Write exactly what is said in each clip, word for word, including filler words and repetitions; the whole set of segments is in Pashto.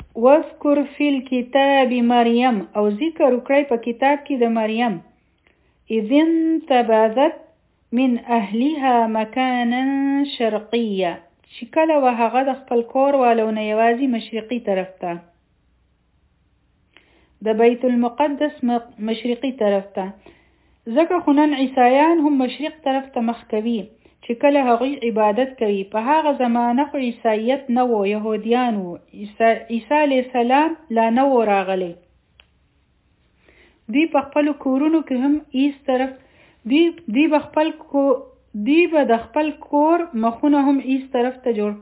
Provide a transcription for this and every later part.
واذکر فی الكتاب مریم او ذکر وکړئ په کتاب کې د مریم اذ انتبذت من اهلها مکانا شرقیه چې کله و هغه د خپل کور والو نه یوازې مشرقي طرف ته د بیت المقدس مشرقي طرف ته ځکه خو نن عیسایان هم مشرق طرف ته مخ کوي چې کله هغوی عبادت کوي په هغه زمانه خو عیسایت نه و یهودیان و عیسی علیه السلام لا نه و راغلی دوی په خپل کورونو کې هم ایست طرف دوی دوی په خپل کو دوی به د خپل کور مخونه هم ایست طرف ته جوړ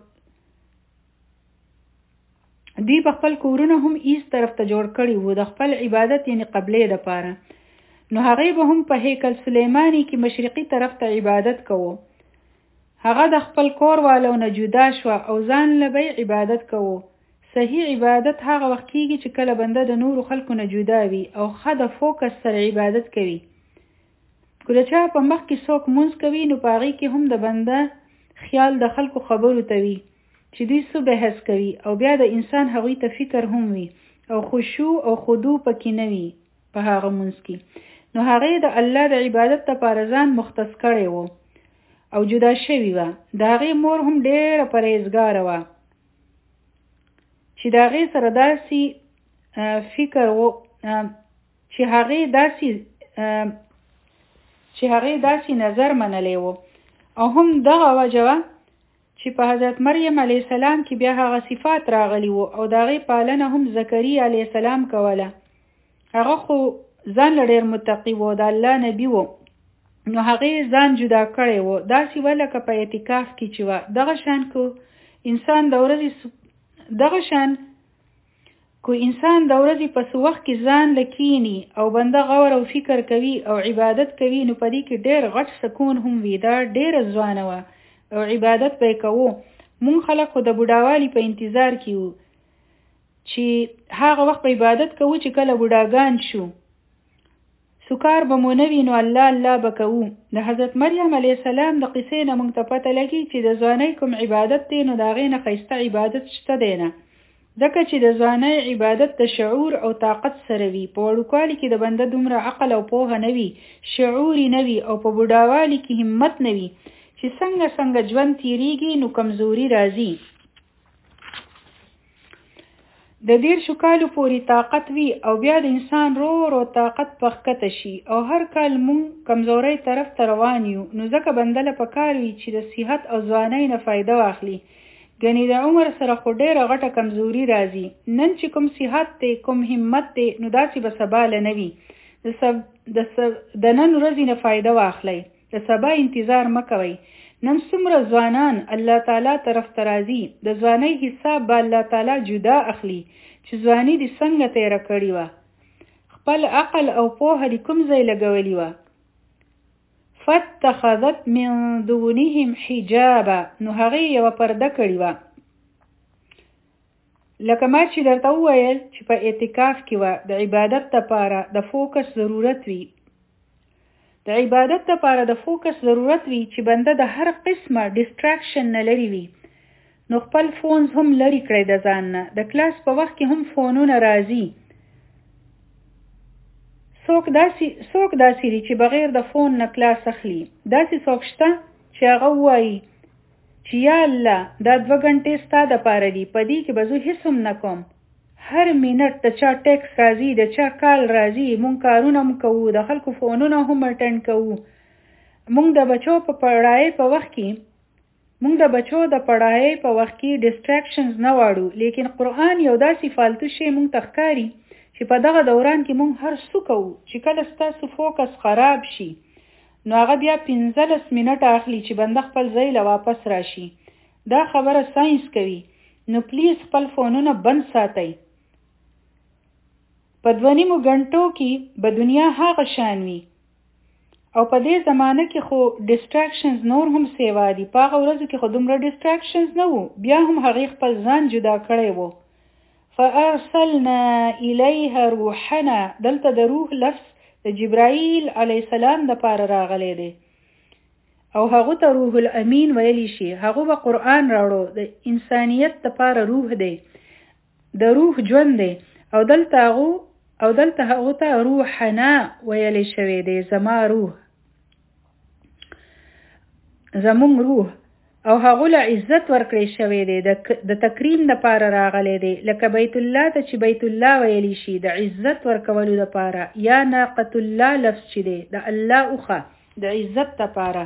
دوی په خپل کورونه هم ایست طرف ته جوړ کړي وو د خپل عبادت یعنی قبلې دپاره نو هغې به هم په هیکل سلیمانی کې مشرقي طرف ته عبادت کوو هغه د خپل کور والو نه جدا شوه او ځان له به عبادت کوو صحیح عبادت هغه وخت کېږي چې کله بنده د نورو خلکو نه جدا وي او ښه د فوکس سره عبادت کوي که د چا په مخ کې څوک مونځ کوي نو په هغې کې هم د بنده خیال د خلکو خبرو ته وي چې دوی څه بحث کوي او بیا د انسان هغوی ته فکر هم وي او خشوع او خضوع پکې نه وي په هغه مونځ کې نو هغې د الله د عبادت لپاره ځان مختص کړی و او جدا شوی وه د هغې مور هم ډېره پرهیزګاره وه چې د هغې سره داسې فکر و چې هغې داسې چې هغې داسې نظر منلی و او هم دغه وجه وه چې په حضرت مریم علیه السلام کې بیا هغه صفات راغلی وو او د هغې پالنه هم زکریا علیه السلام کوله هغه خو ځان له ډېر متقي و د الله نبي و نو هغې ځان جدا کړی و داسې وه لکه په اعتکاف کې چې وه دغه شان کو انسان د ورځې دغه شان کو انسان د ورځې په څه وخت کې ځان له کیني او بنده غور او فکر کوي او عبادت کوي نو په دې کې ډېر غټ سکون هم وي دا ډېره ځوانه وه او عبادت به کوو مونږ خلک خو د بوډاوالي په انتظار کې وو چې هغه وخت په عبادت کوو چې کله بوډاګان شو سکار به مو نه وي نو الله الله به کوو د حضرت مریم علیه السلام د قصې نه مونږ ته پته لګي چې د ځوانۍ کوم عبادت دی نو د هغې نه ښایسته عبادت شته دی نه ځکه چې د ځوانۍ عبادت د شعور او طاقت سره وي په وړوکوالي کې د بنده دومره عقل او پوهه نه وي شعوري نه وي او په بوډاوالي کې همت نه وي چې څنګه څنګه ژوند تیریږي نو کمزوري راځي د دیرشو کالو پورې طاقت وي او بیا د انسان رو رو طاقت په ښکته شي او هر کال مونږ کمزورۍ طرف ته روان یو نو ځکه بنده له پکار وي چې د صحت او ځوانۍ نه فایده واخلي ګنې د عمر سره خو ډېره غټه کمزوري راځي نن چې کوم صحت دی کوم همت دی نو داسې به سبا له نه وي د نن ورځې نه فایده واخلئ د سبا انتظار مه کوئ نن څومره ځوانان الله تعالی طرف ته راځي د ځوانۍ حساب به الله تعالی جدا اخلي چې ځواني دې څنګه تیره کړې وه خپل عقل او پوهه دې کوم ځای لګولې وه فاتخذت من دونهم حجابا نو هغې یوه پرده کړې وه لکه ما چې درته وویل چې په اعتکاف کې وه د عبادت لپاره د فوکس ضرورت وي د عبادت لپاره د فوکس ضرورت وي چې بنده د هر قسمه ډیسټراکشن نه لرې وي نو خپل فونز هم لرې کړئ د ځان نه د کلاس په وخت کې هم فونونه راځي څوک داسې څوک داسې دي چې بغیر د فون نه کلاس اخلي داسې څوک شته چې هغه ووایي چې یا الله دا دوه ګنټې ستا دپاره دي په دې کې به زه هېڅ هم نه کوم هر منټ د چا ټیکس راځي د چا کال راځي مونږ کارونه هم کوو د خلکو فونونه هم اټینډ کوو مونږ د بچو په پړهایۍ په وخت کې مونږ د بچو د پړهایۍ په وخت کې ډیسټراکشنز نه واړو لیکن قرآن یو داسې فالتو شی مونږ ته ښکاري چې په دغه دوران کې مونږ هر څه کوو چې کله ستاسو فوکس خراب شي نو هغه بیا پنځلس منټه اخلي چې بنده خپل ځای له واپس راشي دا خبره ساینس کوي نو پلیز خپل فونونه بند ساتئ په دوه نیمو غنټو کې به دنیا هغه شان وي او په دې زمانه کې خو ډیسټراکشنز نور هم سیوا دي په هغه ورځو کې خو دومره ډیسټراکشنز نه وو بیا هم هغې خپل ځان جدا کړی و فارسلنا الیها روحنا دلته د روح لفظ د جبرائیل علیه السلام دپاره راغلی دی او هغه ته روح الامین ویلی شي هغه به قرآن راوړو د انسانیت دپاره روح دی د روح ژوند دی او دلته هغو او دلته هغو ته روحنا ویلی شوی دی، زما روح، زمونږ روح، او هغو له عزت ورکړی شوی دی، د تکریم دپاره راغلی دی، لکه بیت الله ته چې بیت الله ویلی شي د عزت ورکولو دپاره، یا ناقة الله لفظ چې دی د الله اوښه د عزت دپاره.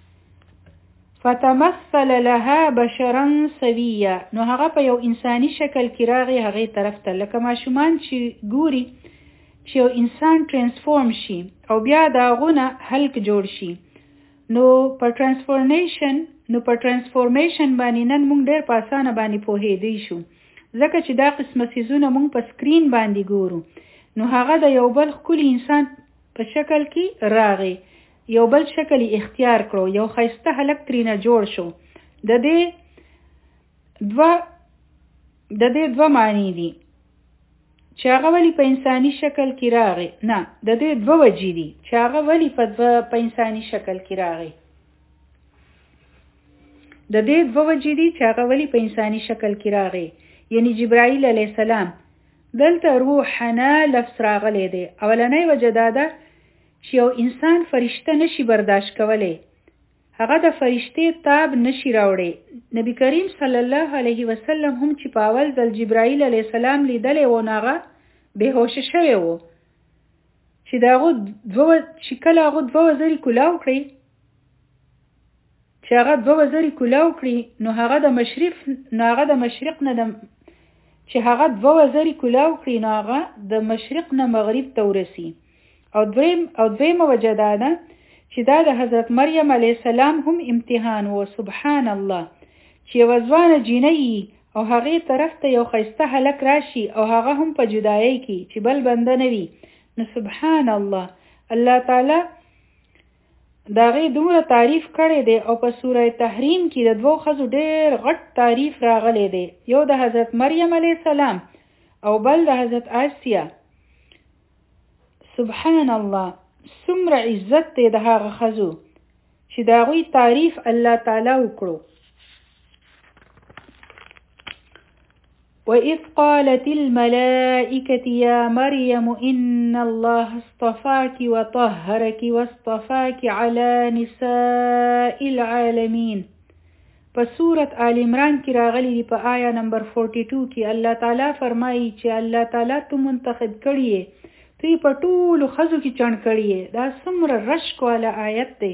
فتمثل لها بشرا سویا، نو هغه په یو انساني شکل کې راغی هغې طرف ته، لکه ماشومان چې ګوري چې یو انسان ترانسفورم شي او بیا د هغو نه هلک جوړ شي، نو په ترانسفورمیشن نو په ترانسفورمیشن باندې نن موږ ډېر په اسانه باندې پوهېدی شو، ځکه چې دا قسمه څیزونه موږ په سکرین باندې ګورو. نو هغه د یو بل ښکلي انسان په شکل کې راغی، یو بل شکل اختیار کړو، یو ښایسته هلک ترېنه جوړ شو. د دې دوه د دې دوه معنی دي چې هغه ولې په انساني شکل کې راغی، نه د دې دوه وجې دي چې هغه ولې په په انساني شکل کې راغی. د دې دوه وجې دي چې هغه ولې په انساني شکل کې راغی، یعنی جبرائیل علیه السلام. دلته روحنا لفظ راغلی دی. اولنۍ وجه دا ده چې یو انسان فرشته نشي برداشت کولی، هغه د فرشتې تاب نشي راوړی. نبی کریم صلی الله علیه وسلم هم چې په اول ځل جبرائیل علیه السلام لیدلی و نو هغه بېهوشه شوی و، چې د هغو دوه چې کله هغو دوه وزرې کولاو کړي چې هغه دوه وزرې کولاو کړي نو هغه د مشرق نو هغه د مشرق نه د چې هغه دوه وزرې کولاو کړي نو هغه د مشرق نه مغرب ته ورسي. او دویم او دویمه وجه دا ده چې دا د حضرت مریم علیه السلام هم امتحان و. سبحان الله، چې یوه ځوانه جینۍ او هغې طرف ته یو ښایسته هلک راشي او هغه هم په جدایۍ کې چې بل بنده نه وي، نو سبحان الله، الله تعالی د هغې دومره تعریف کړی دی. او په سوره تحریم کې د دوو ښځو ډېر غټ تعریف راغلی دی، یو د حضرت مریم علیه السلام او بل د حضرت آسیه. سبحان الله، څومره عزت دی د هغه ښځو چې د هغوی تعریف الله تعالی وکړو. وَإِذْ قَالَتِ الْمَلَائِكَةِ يَا مَرْيَمُ إِنَّ اللَّهَ اصْطَفَاكِ وَطَهَّرَكِ وَاصْطَفَاكِ عَلَى نِسَاءِ الْعَالَمِينَ. په سورت آل عمران کې راغلی دی په آیا نمبر بیا کې الله تعالی فرمایي چې الله تعالی ته منتخب کړی یې، ته په ټولو ښځو کې چڼ کړی یې. دا څومره رشک والا آیت دی،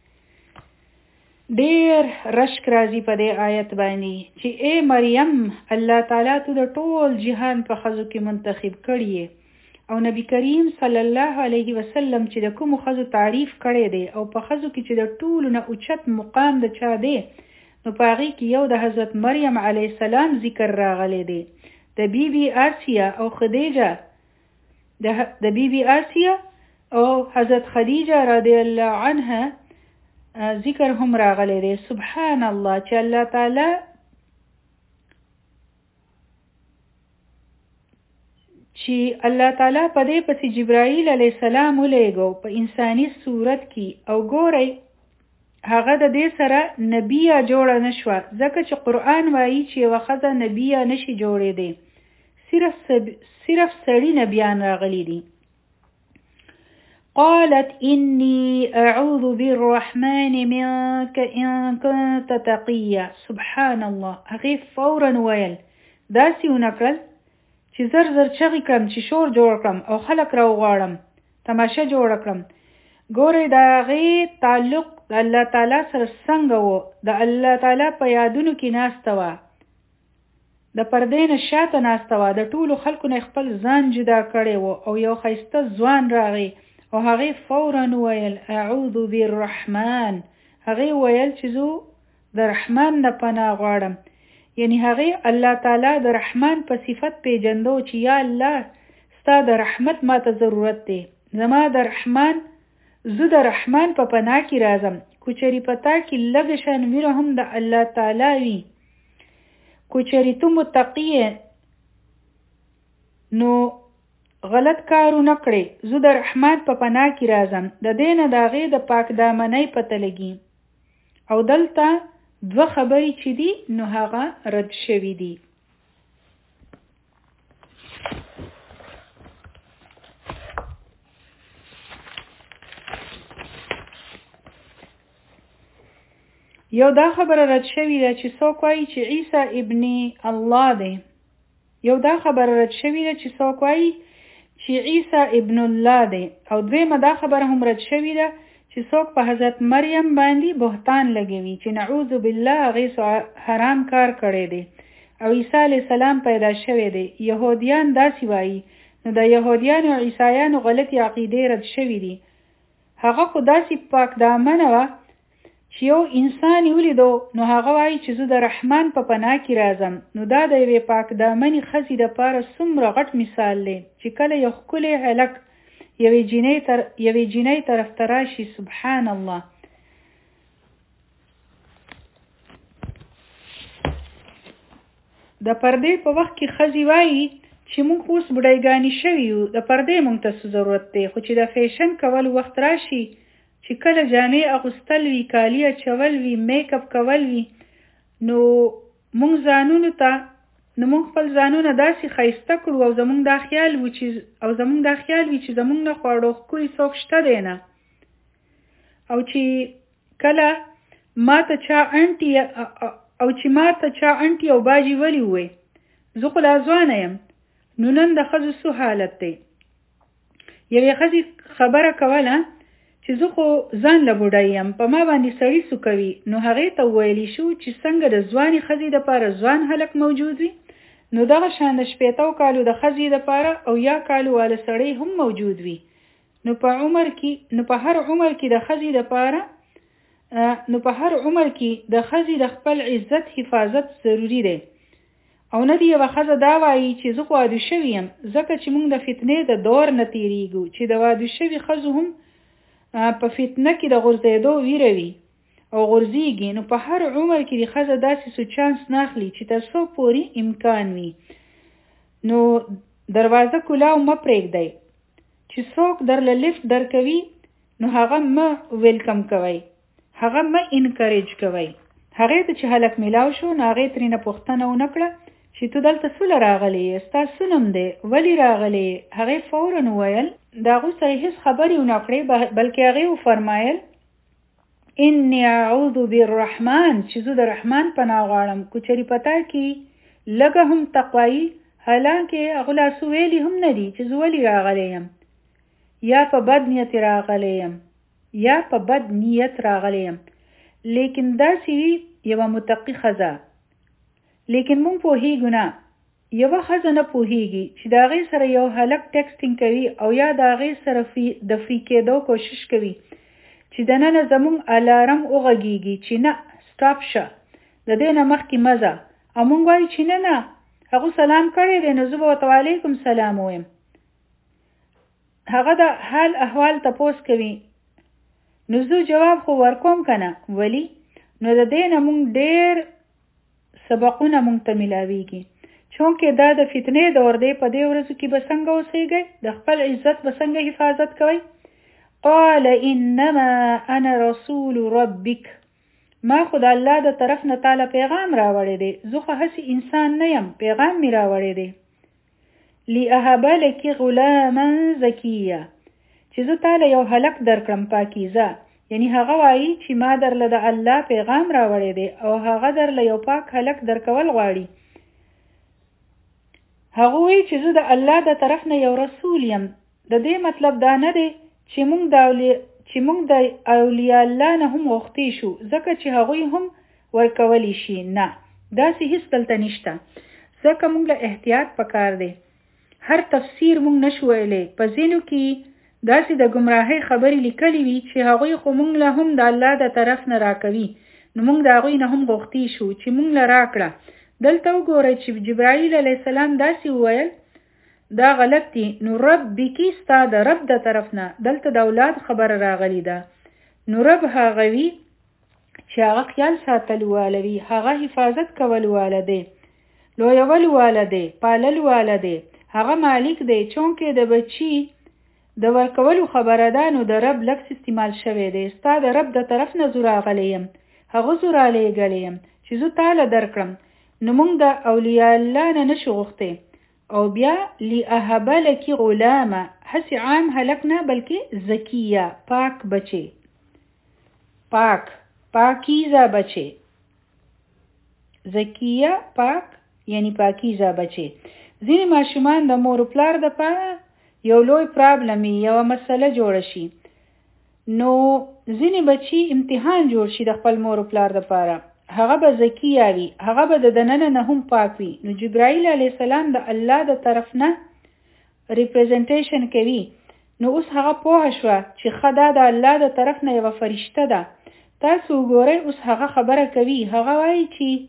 ډېر رشک راځي په دې آیت باندې چې اے مریم، الله تعالی ته د ټول جهان په ښځو کې منتخب کړی یې. او نبی کریم صلی الله علیه وسلم چې د کومو ښځو تعریف کړی دی او په ښځو کې چې د ټولو نه اوچت مقام د چا دی، نو په هغې کې یو د حضرت مریم علیه السلام ذکر راغلی دی، د بی بی آسیه او خدیجه د بی بی آسیه او حضرت خدیجه رضی الله عنها ذکر هم راغلی دی. سبحان الله، چې الله تعالی چې الله تعالی په دې پسې جبرائیل علیه السلام ولیږو په انساني صورت کې، او ګورئ هغه د دې سره نبیه جوړه نه شوه، ځکه چې قرآن وایي چې یوه ښځه نبیه نشي جوړېدی، صرف صرف سړي نبیان راغلي دي. قالت إني أعوذ بالرحمن منك إن كنت تقيا. سبحان الله، هغې فورا ویل داسې ونکړل چې زر زر چغې کړم چې شور جوړ کړم او خلک راوغواړم، تماشه جوړه کړم. ګورئ د هغې تعلق د الله تعالی سره څنګه و، د الله تعالی په یادونو کې ناسته وه، د پردې نه شاته ناسته وه، د ټولو خلکو نه خپل ځان جدا کړی و، او یو ښایسته ځوان راغی او هغې فورا ویل اعوذ بالرحمن. هغې ویل چې زه د رحمان نه پناه غواړم، یعنی هغې الله تعالی د رحمان په صفت پیژندو چې یا الله ستا د رحمت ما ته ضرورت دی، زما د رحمان زه د رحمان په پناه کې راځم. کوچري په تا کې لږ شان ویره هم د الله تعالی وي، کوچري ته متقی نو غلط کارو نه کړې، زه د رحمان په پناه کې راځم. د دې نه د هغې د پاک دامنۍ پته لګي. او دلته دوه خبرې چې دي نو هغه رد شوي دي. یو دا خبره رد شوې ده چې څوک وایي چې عیسی ابن الله دی. یو دا خبره رد شوې ده چې څوک وایي چې عیسی ابن الله دی. او دویمه دا خبره هم رد شوې ده چې څوک په حضرت مریم باندې بهتان لګوي چې نعوذ بالله هغې حرام کار کړی دی او عیسی علیه السلام پیدا شوی دی. یهودیان داسې وایي. نو د یهودیانو او عیسایانو غلطي عقیدې رد شوي دي. هغه خو داسې پاک دامنه وه چې یو انسان یې ولیدو نو هغه وایي چې زه د رحمان په پناه کې راځم. نو دا د یوې پاک دامنې ښځې دپاره څومره غټ مثال دی چې کله یو ښکلی هلک یوې جینۍ تر یوې جینۍ طرف ته راشي. سبحان الله. د پردې په وخت کې ښځې وایي چې موږ اوس بډایګانې شوي یو، د پردې موږ ته څه ضرورت دی، خو چې د فیشن کول وخت راشي چې کله جامې اغوستل وي، کالي اچول وي، میک اپ کول وي، نو موږ ځانونو ته نو موږ خپل ځانونه داسې ښایسته کړو او زموږ دا خیال وي چې او زموږ دا خیال وي چې زموږ نه خواړو ښکلي څوک شته دی نه. او چې کله ما ته چا انټي او چې ما ته چا انټي او باجي ولي ووی زه خو لا ځوانه یم. نو نن د ښځو څه حالت دی؟ یوې ښځې خبره کوله چې زه خو ځان له بوډۍ یم، په ما باندې سړي څه کوي؟ نو هغې ته وویلی شو چې څنګه د ځوانې ښځې دپاره ځوان هلک موجود وي، نو دغه شان د شپېتو کالو د ښځې دپاره او یا کالو واله سړی هم موجود وي. نو په عمر کې نو په هر عمر کې د ښځې دپاره نو په هر عمر کې د ښځې د خپل عزت حفاظت ضروري دی. او نه دی یوه ښځه دا وایي چې زه خو واده شوي یم، ځکه چې موږ د فتنې د دور نه تېرېږو چې د واده شوي ښځو هم په فتنه کې د غورځېدو ویره وي او غورځېږي. نو په هر عمر کې د ښځه داسې څو چانس نه اخلي چې تر څو پورې امکان وي. نو دروازه کولاو مه پرېږدئ. چې څوک درله لفټ درکوي نو هغه مه ویلکم کوئ، هغه مه انکریج کوئ. هغې ته چې هلک میلاو شو نو هغې ترېنه پوښتنه ونه کړه چې ته دلته څوله راغلی یې، ستا څه نوم دی، ولې راغلی یې؟ هغې فورا وویل، د هغوی سره هېڅ خبرې ونه کړې، بلکې هغې وفرمایل اني اعوذ بالرحمن، چې زه د رحمان پناه غواړم. که چېرې په تا کې لږه هم تقوایي، حالانکې هغو لاسو ویلي هم نه دي چې زه ولې راغلی یم، یا په بد نیت راغلی یم یا په بد نیت راغلی یم. لیکن داسې وي یوه متقي ښځه، لیکن مونږ پوهېږو نه، یوه ښځه نه پوهېږي چې د هغې سره یو هلک ټیکسټینګ کوي او یا د هغې سره د فری کېدو کوشش کوي چې دننه زمونږ الارم وغږېږي چې نه سټاپ شه، د دې نه مخکې مه ځه، او مونږ وایو چې نه نه هغو سلام کړی دی نو زه به ورته وعلیکم سلام ووایم. هغه د حال احوال تپوس کوي نو زه جواب خو ورکوم که نه، ولی نو د دې نه مونږ ډېر سبقونه مونږ ته میلاویږي. چونکې دا د فتنې دور دی، په دې ورځو کې به څنګه اوسېږئ، د خپل عزت به څنګه حفاظت کوئ. قال انما انا رسول ربک، ما خو د الله د طرف نه تعالی پیغام راوړی دی، زه خو هسې انسان نه یم، پیغام مې راوړی دی. لأهب لك غلاما زکیه، چې زه تاله یو هلک درکړم پاکیزه، یعنی هغه وایي چې ما درله د الله پیغام راوړی دی او هغه درله یو پاک هلک درکول غواړي. هغه وایي چې زه د الله د طرف نه یو رسول یم. د دې مطلب دا نه دی چې موږ د چې موږ د اولیاء الله نه هم غوښتي شو ځکه چې هغوی هم ورکولی شي، نه، داسې هیڅ دلته نشته. ځکه موږ له احتیاط پکار دی. هر تفسیر موږ نشو ویلی، په ځینو کې داسې د ګمراهۍ خبرې لیکلي وي چې هغوی خو موږ له هم د الله د طرف نه راکوي، نو موږ د هغوی نه هم غوښتي شو چې موږ له راکړه. دلته وګورئ چې جبرائیل علیه السلام داسې وویل، دا غلط دی. نو ربکی ستا د رب د طرف نه، دلته د اولاد خبره راغلی ده. نو رب هغه وي چې هغه خیال ساتل واله وي، هغه حفاظت کول واله دی، لویول واله دی، پالل واله دی، هغه مالک دی. چونکې د بچي د ورکولو خبره ده نو د رب لفظ استعمال شوی دی. ستا د رب د طرف نه زه راغلی یم، هغه زه رالیږلی یم چې زه تاله درکړم. نو موږ د اولیاء الله نه نشو غوښتی. او بیا لأهب لك غلامه، هسې عام هلک نه بلکې زکیه، پاک بچی، پاک پاکیزه بچه. زکیه پاک یعنی پاکیزه بچه. ځینې ماشومان د مور و پلار د پاره یو لوی پرابلم یو مسله جوړ شي، نو ځینې بچي امتحان جوړ شي د خپل مور و پلار د پاره، هغه به زکیه وي، هغه به د دننه نه هم پاک وي. نو جبرائیل علیه السلام د الله د طرف نه ریپرزنټیشن کوي. نو اوس هغه پوه شوه چې خدا د الله د طرف نه یو فرشته ده. تاسو وګورئ اوس هغه خبره کوي، هغه وایي چې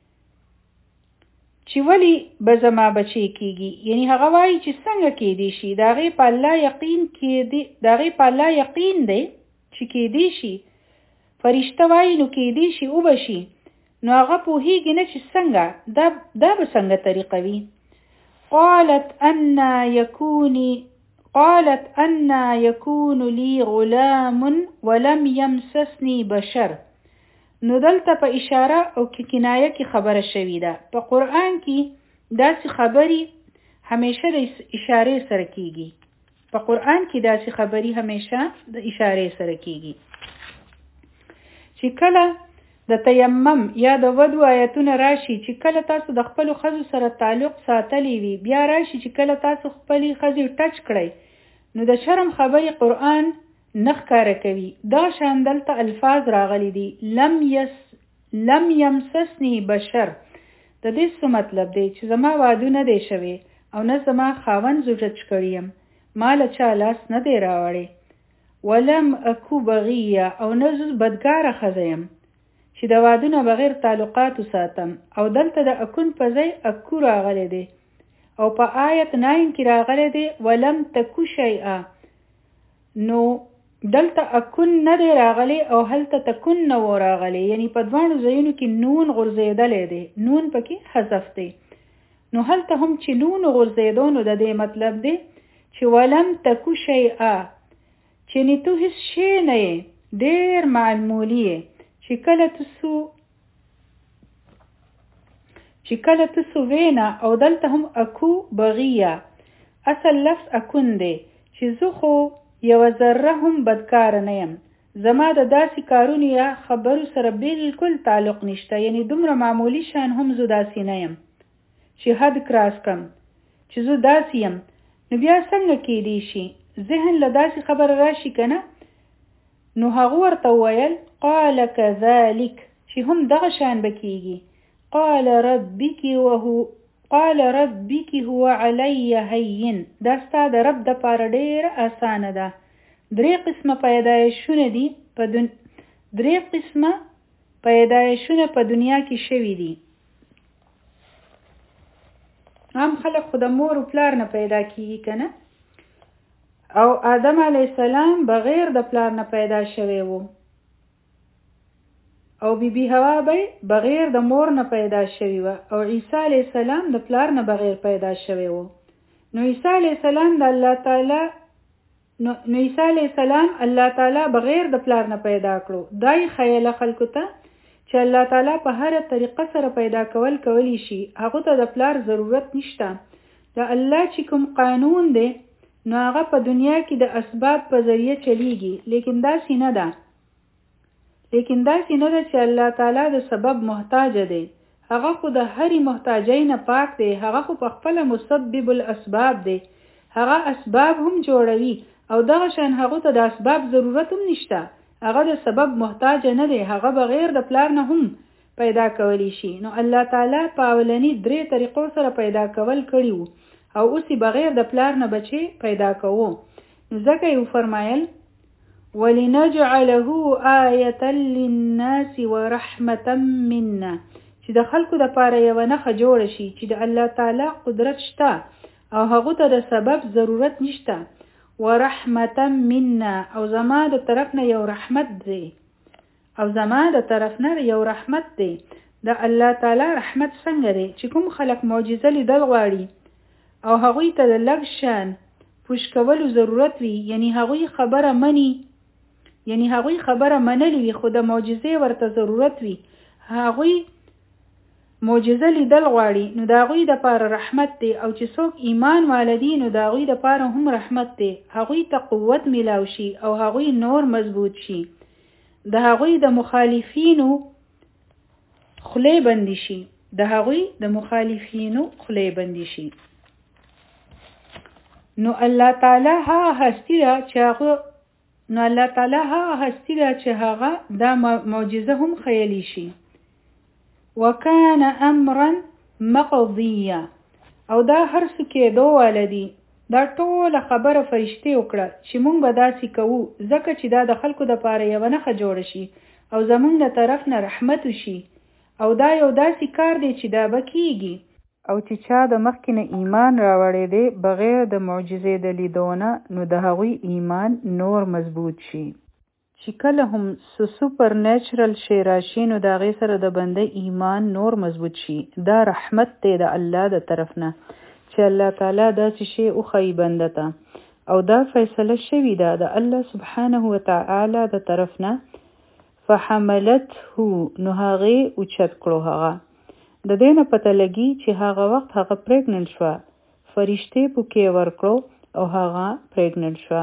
چې ولی به زما بچی کیږي، یعنی هغه وایي چې څنګه کېدی شي، د هغې په الله یقین کېدی د هغې په الله یقین دی چې کېدی شي. فرشته وایي نو کېدی شي او به شي، نو هغه پوهیږي نه چې څنګه دا دا به څنګه طریقه وي. قالت انا یکونی قالت انا یکون لی غلام ولم یمسسنی بشر. نو دلته په اشاره او کنایه کې خبره شوې ده. په قرآن کې داسې خبرې همیشه د اشارې سره کیږي. په قرآن کې داسې خبرې همیشه د اشارې سره کیږي. چې کله د تیمم یا د ودو آیتونه راشي، چې کله تاسو د خپل ښځو سره تعلق ساتلی وي، بیا راشي چې کله تاسو خپلې ښځې ټچ کړئ، نو د شرم خبرې قرآن نخ کاره کوي. دا شان دلته الفاظ راغلي دي، لم یس لم یمسسنی بشر. د دې څه مطلب دی چې زما وادونه دی شوی او نه زما خاوند زه ټچ کړی یم، ما له چا لاس نه دی راوړی. ولم اکو بغیه، او نه زه بدکاره ښځه یم چې د وادونه بغیر تعلقاتو ساتم. او دلته د اکون په ځای اکو راغلی دی، او په آیت ناین کې راغلی دی ولم تکو شیئا. نو دلته اکون نه دی راغلی او هلته تکون نه و راغلی، یعنی په دواړو ځایونو کې نون غورځېدلی دی، نون پکې حذف دی. نو هلته هم چې نون غورځېدو نو د دې مطلب دی چې ولم تکو شیئا، چې نه تو هیڅ شی نه یې، ډېر معمولي یې. چې کله تاسو چې کله تاسو وینا، او دلته هم اکو بغیه، اصل لفظ اکون دی چې زه خو یو ذره هم بدکار نه یم، زما د داسې کارونو یا خبرو سره بالکل تعلق نشته، یعنی دومره معمولی شان هم زه داسې نه یم چې حد کراس کم چې زه داسې یم. نو بیا څنګه کېدی شي ذهن له داسې خبر راشي که نه؟ نو هغه ورته وویل قال کذلک، چې هم دغه شان به کېږي. قال ربک وهو قال ربک هو علی هین، دا ستا د رب د پاره ډېره اسانه ده. درې قسمه پیدایشونه دي په دن... درې قسمه پیدایشونه په دنیا کې شوي دي. عام خلک خو د مور و پلار نه پیدا کیږي که نه؟ او آدم علیه السلام بغیر د پلار نه پیدا شوی و، او بی بی حوا به بغیر د مور نه پیدا شوی و، او عیسی علیه السلام د پلار نه بغیر پیدا شوی و. نو عیسی علیه السلام د الله تعالی نو عیسی علیه السلام الله تعالی بغیر د پلار نه پیدا کړو. دا یې خیاله خلکو ته چې الله تعالی په هر طریقه سره پیدا کول کولی شي، هغه ته د پلار ضرورت نشته. د الله چې کوم قانون دی نو هغه په دنیا کې د اسباب په ذریعه چلیږي، لیکن داسې نه ده لیکن داسې نه ده چې الله تعالی د سبب محتاج دی. هغه خو د هرې محتاجۍ نه پاک دی، هغه خو په خپله مسبب الاسباب دی، هغه اسباب هم جوړوي، او دغه شان هغه ته د اسباب ضرورت هم نشته، هغه د سبب محتاج نه دی، هغه بغیر د پلار نه هم پیدا کولی شي. نو الله تعالی په اولنی درې طریقو سره پیدا کول کړي وو، او اوس بغیر د پلار نه بچي پیدا کوو. نو ځکه یې وفرمایل وَلِنَجْعَلَهُ آیَةً لِلنَّاسِ وَرَحْمَةً مِنَّا، چې د خلکو د پاره یوه نښه جوړه شي چې د الله تعالی قدرت شته او هغه ته د سبب ضرورت نشته. وَرَحْمَةً مِنَّا، او زما د طرف نه یو رحمت دی او زما د طرف نه یو رحمت دی. د الله تعالی رحمت څنګه دی چې کوم خلک معجزه لیدل غواړي او هغوی ته د لږ شان پوش کولو ضرورت وي، یعنی هغوی خبره مني یعنی هغوی خبره منلی وي خو د معجزې ورته ضرورت وي، هغوی معجزه لیدل غواړي، نو د هغوی د پاره رحمت دی. او چې څوک ایمان والدي نو د هغوی د پاره هم رحمت دی، هغوی ته قوت میلاو شي او هغوی نور مضبوط شي. د هغوی د مخالفینو خلی بندي شي د هغوی د مخالفینو خلی بندي شي. نو الله تعالی هغه هستی ده چې هغه نو الله تعالی هغه هستی ده چې هغه دا معجزه هم خیلی شي. وکانه امرا مقضیه او دا هر څه کېدو والدي دا ټوله خبره فرشتي وکړه چې مونږ به داسې کوو ځکه چې دا د خلکو د پاره یوه نښه جوړه شي او زمونږ د طرف نه رحمت وشي او دا یو داسې کار دی چې دا به کیږي او چې چا د مخکې نه ایمان راوړی دی بغیر د معجزې د لیدونه نو د هغوی ایمان نور مضبوط شي. چې کله هم سو سوپر نیچرل شی راشي نو د هغې سره د بنده ایمان نور مضبوط شي. دا رحمت دی د الله د طرف نه چې الله تعالی داسې شی وښیي بنده ته او دا فیصله شوې ده د الله سبحانه وتعالی د طرف نه. فحملته نو هغې اوچت کړو هغه د دې نه پته لګي چې هغه وخت هغه پریګننټ شوه. فرشتې پکې ورکړو او هغه پریګننټ شوه.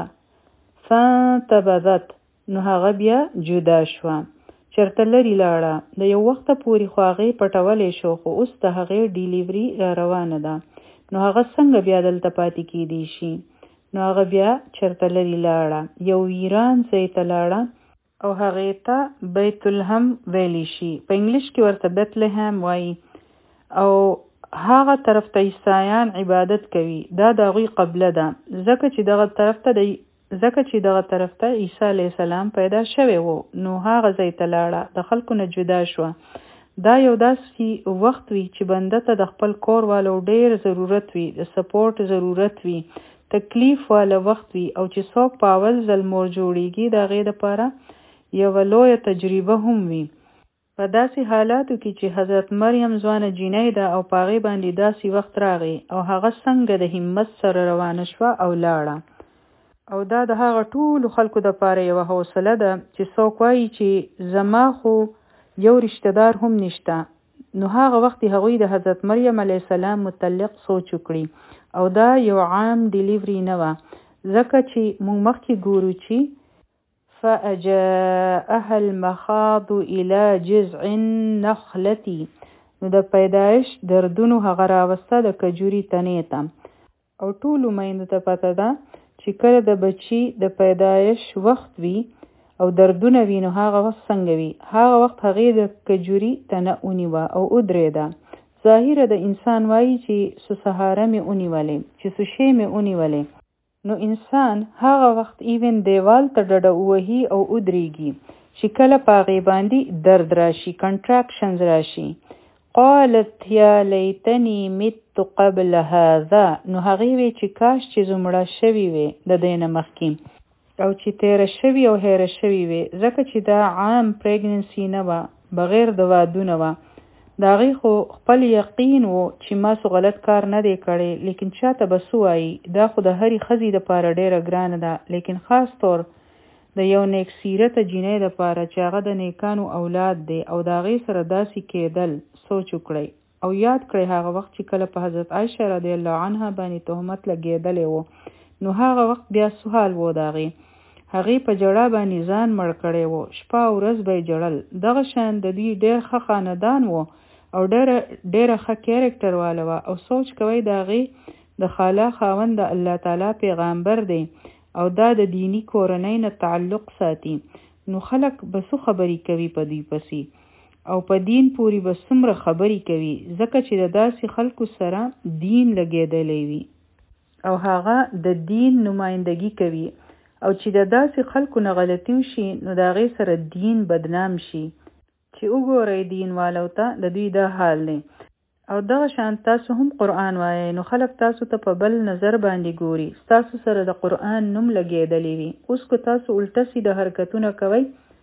فانتبذت نو هغه بیا جدا شوه چرته لرې لاړه د یو وخته پورې خو هغې پټولی شو خو اوس د هغې ډیلیوري را روانه ده نو هغه څنګه بیا دلته پاتې کیدی شي. نو هغه بیا چرته لرې لاړه یو ویران ځای ته لاړه او هغې ته بیت الهم ویلی شي. په انګلیش کې ورته بیت لحم وایي او هغه طرف ته عیسایان عبادت کوي. دا د هغوی قبله ده ځکه چې دغه طرف ته د ځکه چې دغه طرف ته عیسی علیه السلام پیدا شوی و نو هغه ځای ته لاړه د خلکو نه جدا شوه. دا یو داسې وخت وي چې بنده ته د خپل کور والو ډیر ضرورت وي د سپورټ ضرورت وي تکلیف والا وخت وي او چې څوک په اول ځل مور جوړیږي د هغې دپاره یوه لویه تجربه هم وي. په داسې حالاتو کې چې حضرت مریم ځوانه جینۍ ده او په هغې باندې داسې وخت راغی او هغه څنګه د همت سره روانه شوه او لاړه او دا د هغه ټولو خلکو دپاره یوه حوصله ده چې څوک وایي چې زما خو یو رشته دار هم نشته نو هغه وخت هغوی د حضرت مریم علیه السلام متعلق سوچ وکړي او دا یو عام ډیلیوري نه وه ځکه چې موږ مخکې ګورو چې فأجاءها المخاض إلى جذع النخلة نو د پیدایش دردونو هغه راوسته د کجوري تنې ته او ټولو میندو ته پته ده چې کله د بچي د پیدایش وخت وي او دردونه وي نو هغه وخت څنګه وي. هغه وخت هغې د کجوري تنه ونیوه او ودرېده. ظاهره د انسان وایي چې سو سهاره مې ونیولې چې سو شی مې ونیولې نو انسان هغه وخت ایون دیوال ته ډډه ووهي او ودرېږي چې کله په هغې باندې درد راشي کنټراکشنز راشي. قالت یا لیتنی مت قبل هذا نو هغې وی چې کاش چې زه مړه شوې وې د دې نه مخکې او چې تیره شوې او هیره شوې وې ځکه چې دا عام پریګننسي نه وه بغیر د وادونه وه. د هغې خو خپل یقین و چې ما څه غلط کار نه دی کړی لیکن چاته به څه وایي دا خو د هرې ښځې دپاره ډیره ګرانه ده لیکن خاص طور د یو نیک سیرته جینۍ دپاره چې هغه د نیکانو اولاد دی او د هغې سره داسې کېدل سوچ وکړئ او یاد کړئ هغه وخت چې کله په حضرت عایشه رضی الله عنها باندې تهمت لګېدلی و نو هغه وخت بیا سوال و د هغې هغې په جړا باندې ځان مړ کړی و شپه او ورځ به یې جړل. دغه شان د دوی ډېر ښه خاندان و او ډېره ډېره ښه کیریکټر واله وه او سوچ کوئ د هغې د خاله خاوند د الله تعالی پیغامبر دی او دا د دینی کورنۍ نه تعلق ساتي نو خلک به څه خبرې کوي په دوی پسې او په دین پورې به څومره خبرې کوي ځکه چې د داسې خلکو سره دین لګېدلی وي او هغه د دین نمایندګي کوي او چې د داسې خلکو نه غلطي وشي نو د هغې سره دین بدنام شي چې وګورئ دین والو ته د دوی دا حال دی. او دغه شان تاسو هم قرآن وایئ نو خلک تاسو ته په بل نظر باندې ګوري ستاسو سره د قرآن نوم لګېدلی وي. اوس که تاسو الټه سیده حرکتونه کوئ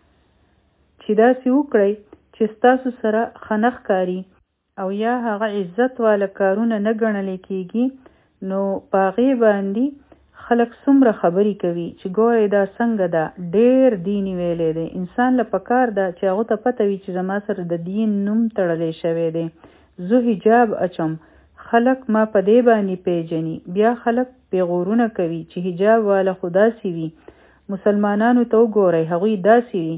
چې داسې وکړئ چې ستاسو سره ښه نه ښکاري او یا هغه عزت والا کارونه نه ګڼلی کېږي نو په هغې باندې خلک څومره خبرې کوي چې ګورئ دا څنګه ده ډېر دیني ویلی دی. انسان له پکار ده چې هغو ته پته وي چې زما سره د دین نوم تړلی شوی دی. زه حجاب اچم خلک ما په دې باندې پیژني بیا خلک پیغورونه کوي چې حجاب والا خو داسې وي مسلمانانو ته وګورئ هغوی داسې وي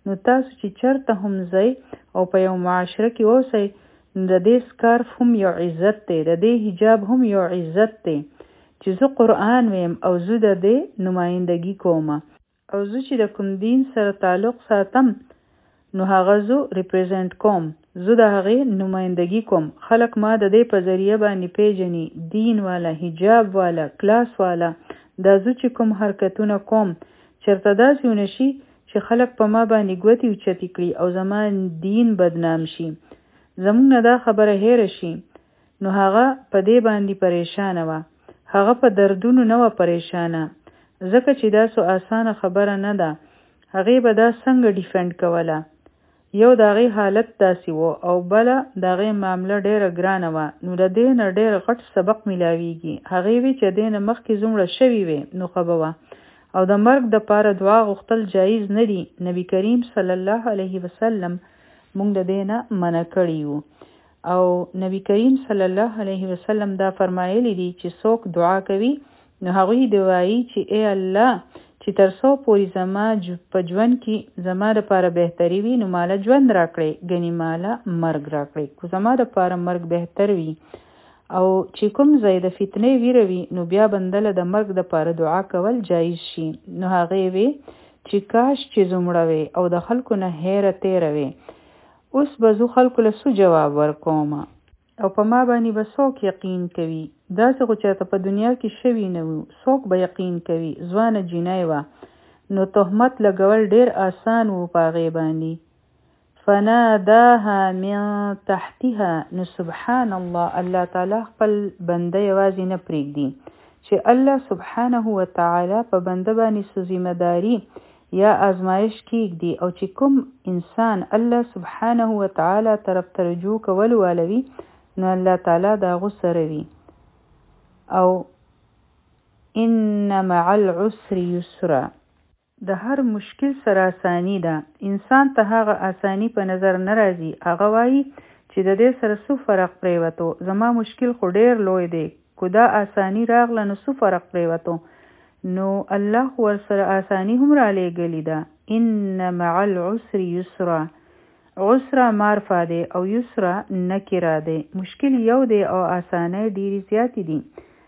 نو تاسو چې چرته هم ځئ او په یو معاشره کې اوسئ نو د دې سکارف هم یو عزت دی، د دې حجاب هم یو عزت دی چې زه قرآن ویم او زه د دې نمایندګي کوم او زه چې د کوم دین سره تعلق ساتم نو هغه زه ریپرزنټ کوم، زه د هغې نمایندګي کوم. خلک ما د دې په ذریعه باندې پیژني، دین والا، حجاب والا، کلاس والا. دا زه چې کوم حرکتونه کوم چېرته داسې ونه شي چې خلک په ما باندې ګوتې اوچتې کړي او زما دین بدنام شي، زموږ نه دا خبره هېره شي. نو هغه په دې باندې پریشانه وه، هغه په دردونو نه وه پریشانه، ځکه چې دا سو اسانه خبره نه ده. هغې به دا څنګه ډیفنډ کوله؟ یو د هغې حالت داسې و او بله د هغې معامله ډېره ګرانه وه. نو د دې نه ډېر غټ سبق میلاویږي. هغې وی چې دې نه مخکې زومړه شوې وې نو ښه به وه. او د مرګ دپاره دعا غوښتل جایز نه دي. نبي کریم صلی الله علیه وسلم موږ د دې نه منع کړي یو. او نبی کریم صلی الله علیه وسلم دا فرمایلی دي چې څوک دعا کوي نو هغوی دی وایي چې ای الله چې تر څو پورې زما په ژوند کې زما دپاره بهتري وي نو ماله ژوند راکړئ، ګنې ماله مرګ راکړئ. که زما دپاره مرګ بهتر وي او چې کوم ځای د فتنې ویره وي نو بیا بندله د مرګ دپاره دعا کول جایز شي. نو هغې وی چې کاش چې زمړه وې او د خلکو نه هیره تیره وې. اوس به زه خلکو له څه جواب ورکوم او په ما باندې به څوک یقین کوي؟ داسې خو چېرته په دنیا کې شوي نه وو، څوک به یقین کوي؟ ځوانه جینۍ وه نو تهمت لګول ډېر آسان وو په هغې باندې. فناداها من تحتها، نو سبحان الله، الله تعالی خپل بنده یوازې نه پرېږدي چې الله سبحانه وتعالی په بنده باندې څه ذمهداري یا آزمایش کېږدي او چې کوم انسان الله سبحانه وتعالی طرف ته رجوع کول والوي نو الله تعالی د هغو سره وي. او ان مع العسر یسرا، د هر مشکل سره آسانی ده. انسان ته هغه آسانی په نظر نه راځي، هغه وایي چې د دې سره څه فرق پرېوتو، زما مشکل خو ډېر لوی دی، که دا آسانی راغله نو څه فرق پرېوتو. نو الله خو ورسره آسانی هم رالیږلې ده. ان مع العسر یسرا، عسره معرفه دی او یسرا نکره دی، مشکل یو دی او آسانی ډېرې زیاتې دي.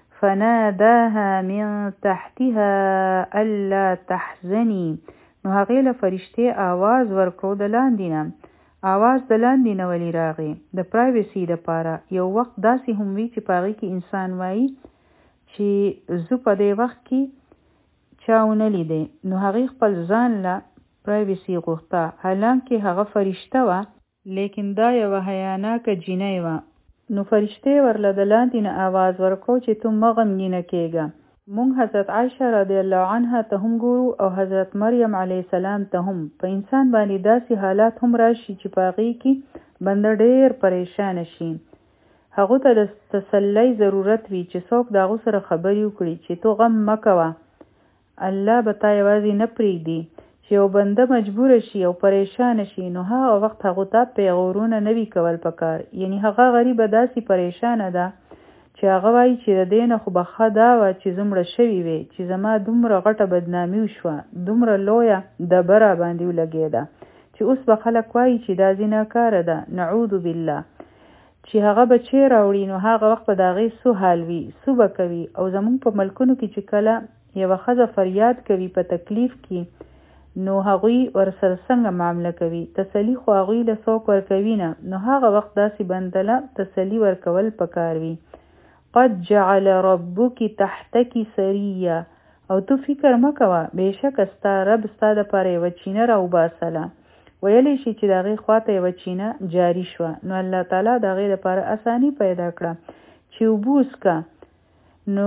فناداها من تحتها الا تحزني، نو هغې له فرشتې آواز ورکړو د لاندې نه. آواز د لاندې نه ولې راغی؟ د پرایوسي دپاره. یو وخت داسې هم وي چې په هغې کې انسان وایي چې زه په دې وخت کې چا ونه لیدی، نو هغې خپل ځان له پرایوسي غوښته، حالانکې هغه فرشته وه لیکن دا یوه حیاناکه جینۍ وه. نو فرشتې ورله د لاندې نه آواز ورکړو چې ته مه غمګینه کېږه. مونږ حضرت عایشه رضی الله عنها ته هم ګورو او حضرت مریم علیه السلام ته هم. په انسان باندې داسې حالات هم راشي چې په هغې کې بنده ډېر پریشانه شي. هغو ته د تسلی ضرورت وي چې څوک د هغو سره خبرې وکړي چې تو غم مه کوه، الله به تا یوازې نه پرېږدي. چې یو بنده مجبوره شي او پریشانه شي نو هغه وخت هغو ته پیغورونه نه وي کول پکار. یعنی هغه غریبه داسې پریشانه ده چې هغه وایي چې د دې نه خو به ښه دا وه چې زه مړه شوې وې، چې زما دومره غټه بدنامي وشوه، دومره لویه ډبره باندې ولګېده چې اوس به خلک وایي چې دا زیناکاره ده، نعوذ بالله. چې هغه بچی راوړي نو هغه وخت به د هغې څه حال وي، څه به کوي. او زموږ په ملکونو کې چې کله یوه ښځه فریاد کوي په تکلیف کې نو هغوی ورسره څنګه معامله کوي؟ تسلی خو هغوی له څوک ورکوي نه، نو هغه وخت داسې بندله تسلی ورکول پکار وي. قد جعل ربک تحتک سریه، او تو فکر مه کوه، بېشکه ستا رب ستا دپاره یوه چینه راوباسله. ویلی شي چې د هغې خواته یوه چینه جاري شوه، نو الله تعالی د هغې دپاره اساني پیدا کړه چې اوبه وڅښه. نو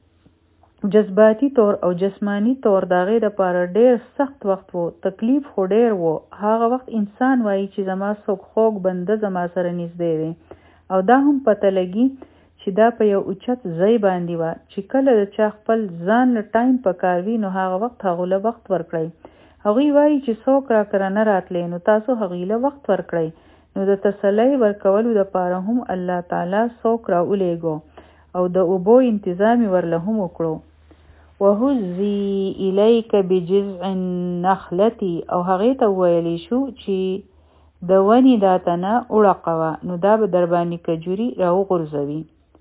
جذباتي طور او جسمانی طور د هغې دپاره ډېر سخت وخت و، تکلیف خو ډېر و. هغه وخت انسان وایي چې زما څوک خوږ بنده زما سره نږدې دی. او دا هم پته لګي چې دا په یو اوچت ځای باندې وه چې کله د چا خپل ځان له ټایم پکار وي نو هغه وخت هغو له وخت ورکړئ. هغوی وایي چې څوک را کره نه راتلی نو تاسو هغوی له وخت ورکړئ. نو د تسلی ورکولو دپاره هم الله تعالی څوک را ولیږو او د اوبو انتظام یې ورله هم وکړو. وهزي الیک بجذع النخلة او هغې ته ویلی شو چې د ونې دا تنه وړقوه نو دا به در باندې کجوري راوغورځوي.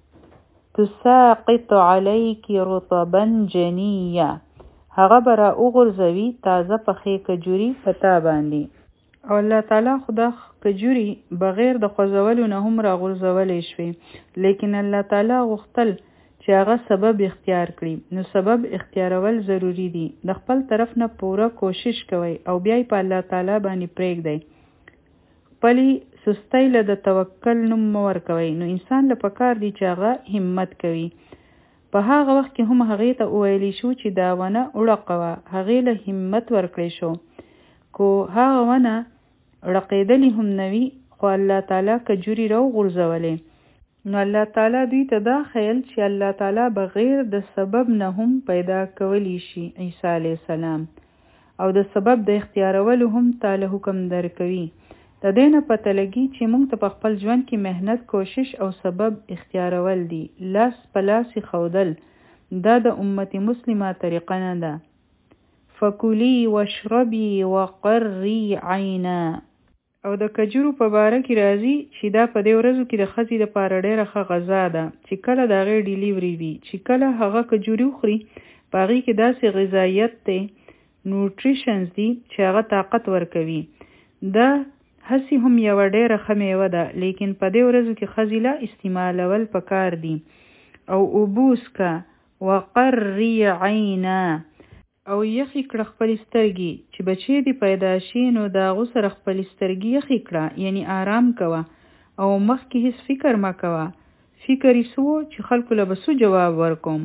تساقط علیک رطبا جنیا هغه به را وغورځوي تازه پخې کجوري په تا باندې. او الله تعالی خدا کجوري بغیر د خوځولو نه هم را غورځولی شوې لیکن الله تعالی غوښتل چې هغه سبب اختیار کړي. نو سبب اختیارول ضروری دي. د خپل طرف نه پوره کوشش کوئ او بیا په الله تعالی باندې پرېږدئ. خپلې سستۍ له د توکل نوم مه ورکوئ. نو انسان له پکار دی چې هغه همت کوي. په هغه وخت کې هم هغې ته وویلی شو چې دا ونه وړقوه. هغې له همت ورکړی شو. کو هغه ونه رقیدلی هم نوي خو الله تعالی کجوري راو غورځولې. نو الله تعالی دوی ته دا خیل چې الله تعالی بغیر د سبب نه هم پیدا کولی شي عیسی علیه السلام او د سبب د اختیارولو هم تعالی حکم درکوي. د دې نه پته لګي چې موږ ته په خپل ژوند کې مهنت کوشش او سبب اختیارول دي. لاس په لاس ښودل دا د امت مسلمه طریقه نه ده. فکلی واشربی وقری عینا او د کجورو په باره کې راځي چې دا په دې ورځو کې د ښځې دپاره ډېره ښه غذا ده چې کله د هغې ډیلیوري وي چې کله هغه کجوري وخوري په هغې کې داسې غذایت دی نیوټریشنز دي چې هغه طاقت ورکوي. دا هسې هم یوه ډېره ښه میوه ده لیکن په دې ورځو کې ښځې لا استعمالول پکار دي. او اوبه وڅښه وقري عینا او یخې کړه خپلې سترګې چې بچی دې پیدا شي نو د هغو سره خپلې سترګې یخې کړه یعنی آرام کوه او مخکې هیڅ فکر مه کوه. فکر یې څه و چې خلکو له به څه جواب ورکوم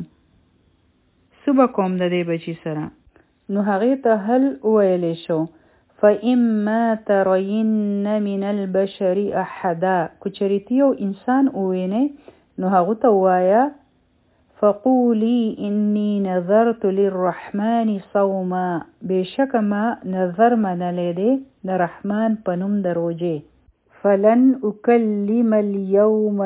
څه به کوم د دې بچي سره. نو هغې ته حل وویلی شو فإما ترین من البشر احدا که چېرې ته یو انسان ووینې نو هغو ته ووایه فقولی انی نذرت للرحمن صوما بېشکه ما نظر منلی دی د رحمان په نوم د روژې فلن اکلم اليوم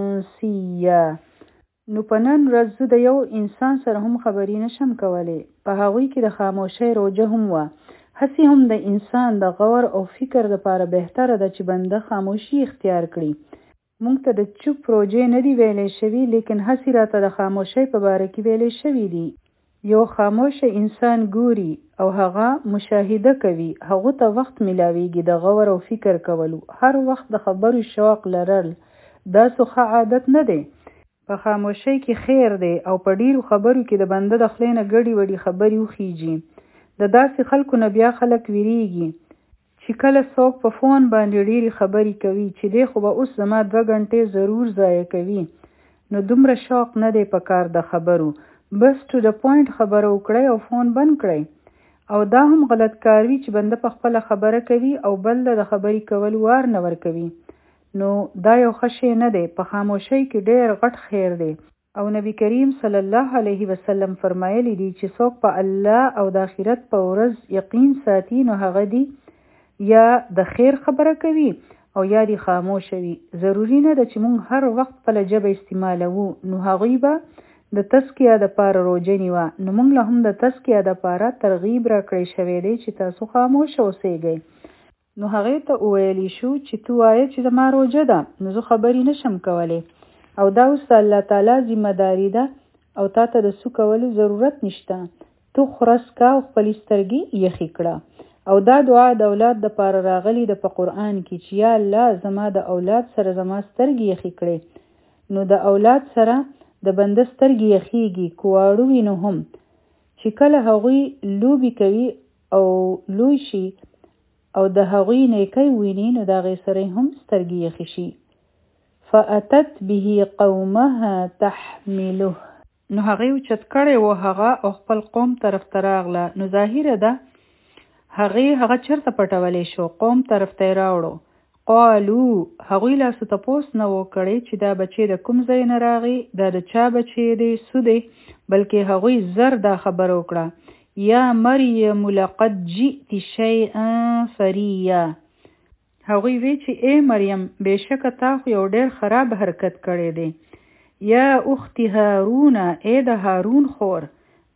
انسیا نو په نن ورځ زه د یو انسان سره هم خبرې نشم کولی. په هغوی کې د خاموشۍ روژه هم وه. هسې هم د انسان د غور او فکر دپاره بهتره ده چې بنده خاموشي اختیار کړي. مونږ ته د چوپ روژې نه دي ویلی شوي لیکن هسې راته د خاموشۍ په باره کې ویلی شوي دي. یو خاموشه انسان ګوري او هغه مشاهده کوي. هغو ته وخت ملاویږي د غور او فکر کولو. هر وخت د خبرو شوق لرل دا څه ښه عادت نه دی. په خاموشۍ کې خیر دی او په ډیرو خبرو کې د بنده د خولې نه ګډې وډې خبرې وخیږي. د داسې خلکو نه بیا خلک ویریږي چې کله څوک په فون باندې ډیرې خبرې کوي چې دی خو به اوس زما دوه غنټې ضرور ضایع کوي. نو دومره شوق نه دی په کار د خبرو. بس ټو د پوینټ خبره وکړئ او فون بند کړئ. او دا هم غلط کار وي چې بنده په خپله خبره کوي او بل د خبرې کولو وار نه ورکوي. نو دا یو ښه شی نه دی. په خاموشۍ کې ډېر غټ خیر دی. او نبی کریم صلی الله علیه وسلم فرمایلی دی چې څوک په الله او د آخرت په ورځ یقین ساتي نو هغه دی یا د خیر خبره کوي او یا دی خاموشه وي. ضروري نه ده چې مونږ هر وخت خپله ژبه استعمالوو. نو هغوی به د تزکیه دپاره روژه نیوه. نو مونږ له هم د تزکیه دپاره ترغیب راکړی شوی دی چې تاسو خاموشه اوسیږئ. نو هغې ته وویلی شو چې تو وایه چې زما روژه ده نو زه خبرې نشم کولی او دا اوس د الله تعالی ذمه داري ده او تا ته د څه کولو ضرورت نشته. تو خرس کا او خپلې سترګې یخې کړه. او دا دعا د اولاد دپاره راغلې ده په قرآن کې چې یا الله زما د اولاد سره زما سترګې یخې کړې. نو د اولاد سره د بنده سترګې یخېږي که واړه وي نو هم چې کله هغوی لوبې کوي او لوی شي او د هغوی نیکۍ ویني نو د هغې سره هم سترګې یخې شي. فاتت به قومها تحمله نو هغې اوچت کړی و هغه او خپل قوم طرف ته راغله. نو ظاهره ده هغې هغه چېرته پټولی شو قوم طرف ته یې راوړو. قالو هغوی لا څه تپوس نه و کړی چې دا بچی د کوم ځای نه راغی دا د چا بچی دی څه دی بلکې هغوی زر دا خبره وکړه یا مریم لقد جئت شیئا فریا. هغوی وی چې ای مریم بېشکه تا خو یو ډېر خراب حرکت کړی دی. یا اخت هارون ای د هارون خور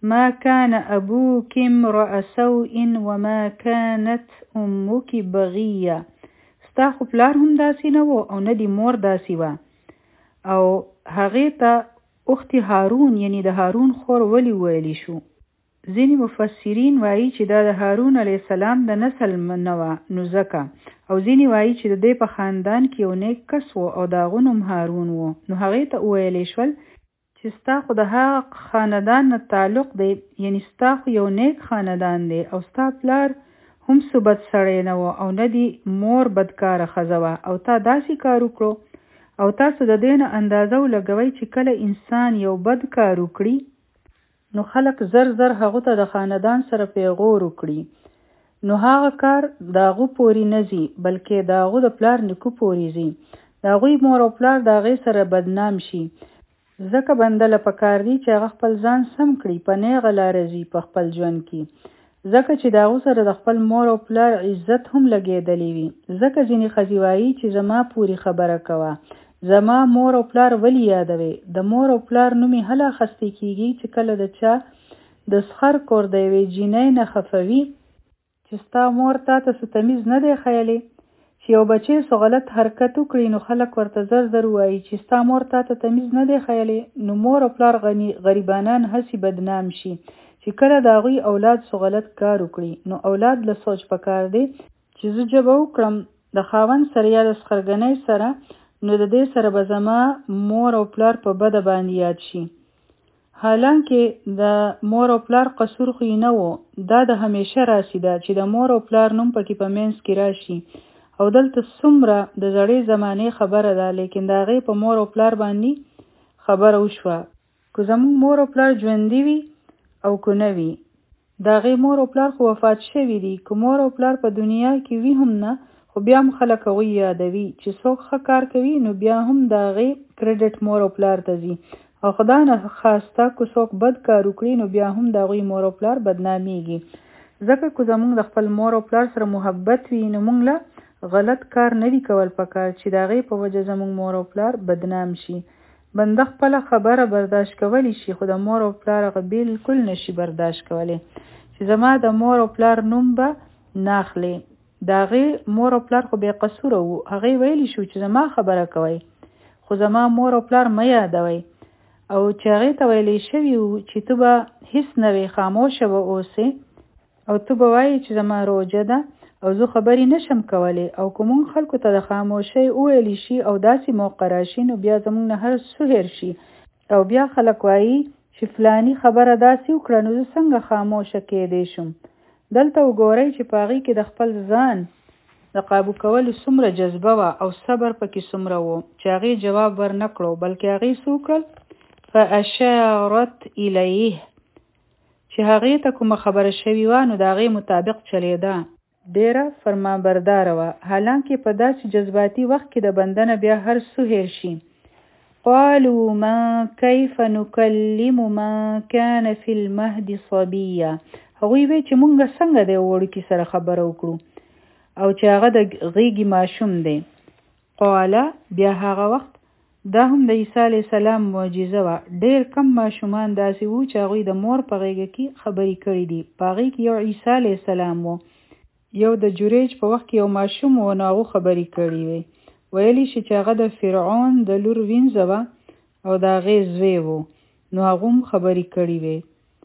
ما كان ابوك امرأ سوء وما كانت امك بغية. ستا خو پلار هم داسې نه و او نه دی مور داسې وه. او هغې ته اخت هارون یعنی د هارون خور ولی ویلی شو. ځینې مفسرین وایي چې دا د هارون علیه السلام د نسل نه وه نو ځکه، او ځینې وایي چې د دې په خاندان کې یو نیک کس و او د هغه نوم هارون و. نو هغې ته وویلی شول چې ستا خو د هغه خاندان نه تعلق دی، یعنی ستا خو یو نیک خاندان دی او ستا پلار هم څه بد سړی نه و او نه دی مور بدکاره ښځه وه او تا داسې کار وکړو. او تاسو د دې نه اندازه ولګوئ چې کله انسان یو بد کار وکړي نو خلک زر زر هغه ته د خاندان سره پیغور وکړي، نو هغه کار د هغه پورې نه ځي بلکې د هغه د پلار نیکو پورې ځي. د هغوی مور او پلار د هغې سره بدنام شي. ځکه بنده له پکار دی چې هغه خپل ځان سم کړي، په نیغه لاره ځي په خپل ژوند کې. ځکه چې د هغو سره د خپل مور او پلار عزت هم لګېدلی وي. ځکه ځینې ښځې وایي چې زما پورې خبره کوه، زما مور او پلار ولی یادوي. د مور او پلار نومې هله اخیستی کېږي چې کله د چا د سخر کور د یوې جینۍ نه خفوي چې ستا مور تا ته څه تمیز نه دی ښیلی، چې یو بچی څه غلط حرکت وکړي نو خلک ورته زر زر وایي چې ستا مور تا ته تمیز نه دی ښیلی. نو مور او پلار غریبانان هسې بدنام شي چې کله د هغوی اولاد څه غلط کار وکړي. نو اولاد له سوچ پکار دی چې زه جبه وکړم د خاوند سره یا د سخرګنۍ سره، نو د دې سره به زما مور او پلار په بده باندې یاد شي. حالانکه د مور او پلار قصور خو نه و، دا د همیشه راسي ده چې د مور او پلار نوم پکې په منځ کې راشي. او دلته څومره د زړې زمانې خبره ده، لیکن د هغې په مور او پلار باندې خبره وشوه. که زموږ مور او پلار ژوندي وي او که نه وي، د هغې مور او پلار خو وفات شوي دي. که مور او پلار په دنیا کې وي هم نه، خو بیا هم خلک هغوی یادوي. چې څوک ښه کار کوي نو بیا هم د هغې کریډټ مور او پلار ته ځي، او خدا نه خواسته که څوک بد کار وکړي نو بیا هم د هغوی مور او پلار بدنامیږي. ځکه که زموږ د خپل مور او پلار سره محبت وي نو موږ له غلط کار نه وي کول پکار چې د هغې په وجه زموږ مور او پلار بدنام شي. بنده خپله خبره برداشت کولی شي، خو د مور او پلار هغه بالکل نشي برداشت کولی چې زما د مور او پلار نوم به ناخلي. د هغې مور او پلار خو بې قصوره وو، هغې ویلی شو چې زما خبره کوئ خو زما مور او پلار مه یادوئ. او چې هغې ته ویلی شوي وو چې ته به هیڅ نه وې، خاموشه به اوسې او ته به وایې چې زما روژه ده او زه خبرې نشم کولی. او که مونږ خلکو ته د خاموشۍ وویلی شي او داسې موقع راشي نو بیا زمونږ نه هر څه هېر شي او بیا خلک وایي چې فلانی خبره داسې وکړه نو زه څنګه خاموشه کېدی شم. دلته وګورئ چې په هغې کې د خپل ځان د قابو کولو څومره جذبه وه او صبر پکې څومره و چې هغې جواب ورنه کړو، بلکې هغې څه وکړل؟ فاشارت الیه، چې هغې ته کومه خبره شوې وه نو د هغې مطابق چلېده. ډېره فرمانبرداره وه، حالانکه په داسې جذباتي وخت کې د بنده نه بیا هر څه هېر شي. قالوا ما كيف نكلم من كان في المهد صبيا، هغوی وی چې مونږ څنګه د وړوکي سره خبره وکړو او چې هغه د غېږې ماشوم دی. قاله، بیا هغه وخت دا هم د عیسی علیه السلام معجزه وه. ډېر کم ماشومان داسې وو چې هغوی د مور په غېږه کې خبرې کړي دي. په هغې کې یو عیسی علیه السلام و، یو د جوریج په وخت کې یو ماشوم و نو هغو خبرې کړي وي. ویلی شي چې هغه د فرعون د لور وینځه وه او د هغې زوی و نو هغو هم خبرې کړي وي.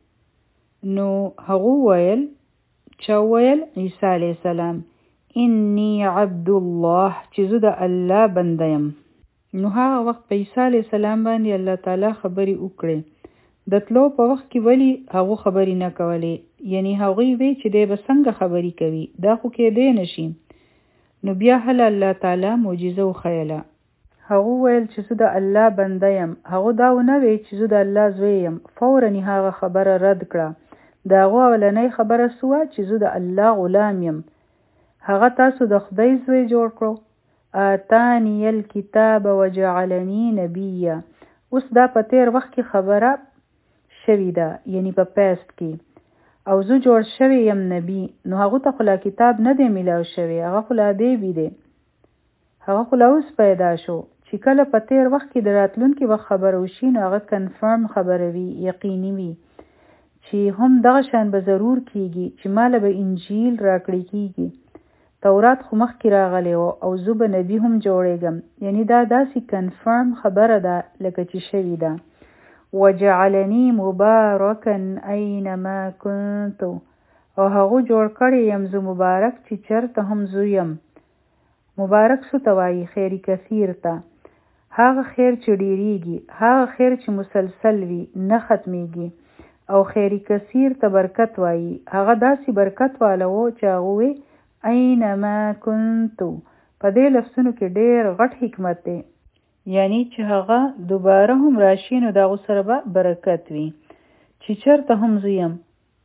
نو هغو ویل، چا ویل؟ عیسی علیه السلام، انی عبد الله، چې زه د الله بنده یم. نو هغه وخت په عیسی علیه السلام باندې الله تعالی خبرې وکړې. د تلو په وخت کې ولی هغو خبرې نه کولې، یعنی هغوی وی چې دی به څنګه خبرې کوي، دا خو کېدی نشي. نو بیا هله الله تعالی معجزه وښیله. هغو ویل چې زه د الله بنده یم. هغو دا ونه وی چې زه د الله زوی یم. فوراً هغه خبره رد کړه. د هغو اولنۍ خبره څه وه چې زه د الله غلام یم. هغه تاسو د خدای زوی جوړ کړو. آتانی الکتاب وجعلنی نبیا. اوس دا په تیر وخت کې خبره شوی ده، یعنی په پاست کې، او زه جوړ شوی یم نبی. نو هغه ته خو لا کتاب نه دی میلاو شوی، هغه خو لا بیبي دی، هغه خو لا اوس پیدا شو. چې کله په تیر وخت کې د راتلونکي وخت خبره وشي نو هغه کنفرم خبره وي، یقیني وي چې هم دغه شان به ضرور کیږي چې مال به انجیل راکړی کیږي. تورات خو مخکې راغلی و او زه به نبی هم جوړېږم. یعنی دا داسې کنفرم خبره ده لکه چې شوې ده. وجعلنی مبارکا اینما کنت، او هغه جوړ کړی یم زه مبارک چې چرته هم زه یم. مبارک څه ته وایي؟ خیر کثیر ته. هغه خیر چې ډیریږي، هغه خیر چې مسلسل وي نه ختمیږي. او خیر کثیر ته برکت وایي. هغه داسې برکت والا و چې هغه وی اینما کنتو. په دې لفظونو کې ډېر غټ حکمت دی، یعنی چې هغه دوباره هم راشي نو دغه سره به برکت وي. چې چرته هم زه یم.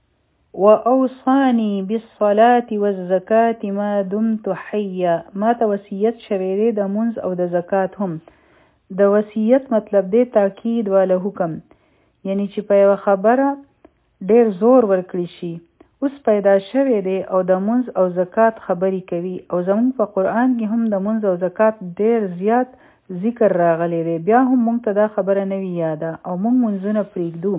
واوصانی بالصلاة والزکاة ما دمت حیا، ما ته وصیت شوی دی د مونځ او د زکات هم. د وصیت مطلب دی تاکید والا حکم، یعنی چې په یوه خبره ډیر زور ورکړي شي. اوس پیدا شوی دی او د مونځ او زکات خبرې کوي، او زمونږ په قرآن کې هم د مونځ او زکات ډیر زیات ذکر راغلی دی. بیا هم مونږ ته دا خبره نه وي یاده او مونږ مونځونه پرېږدو.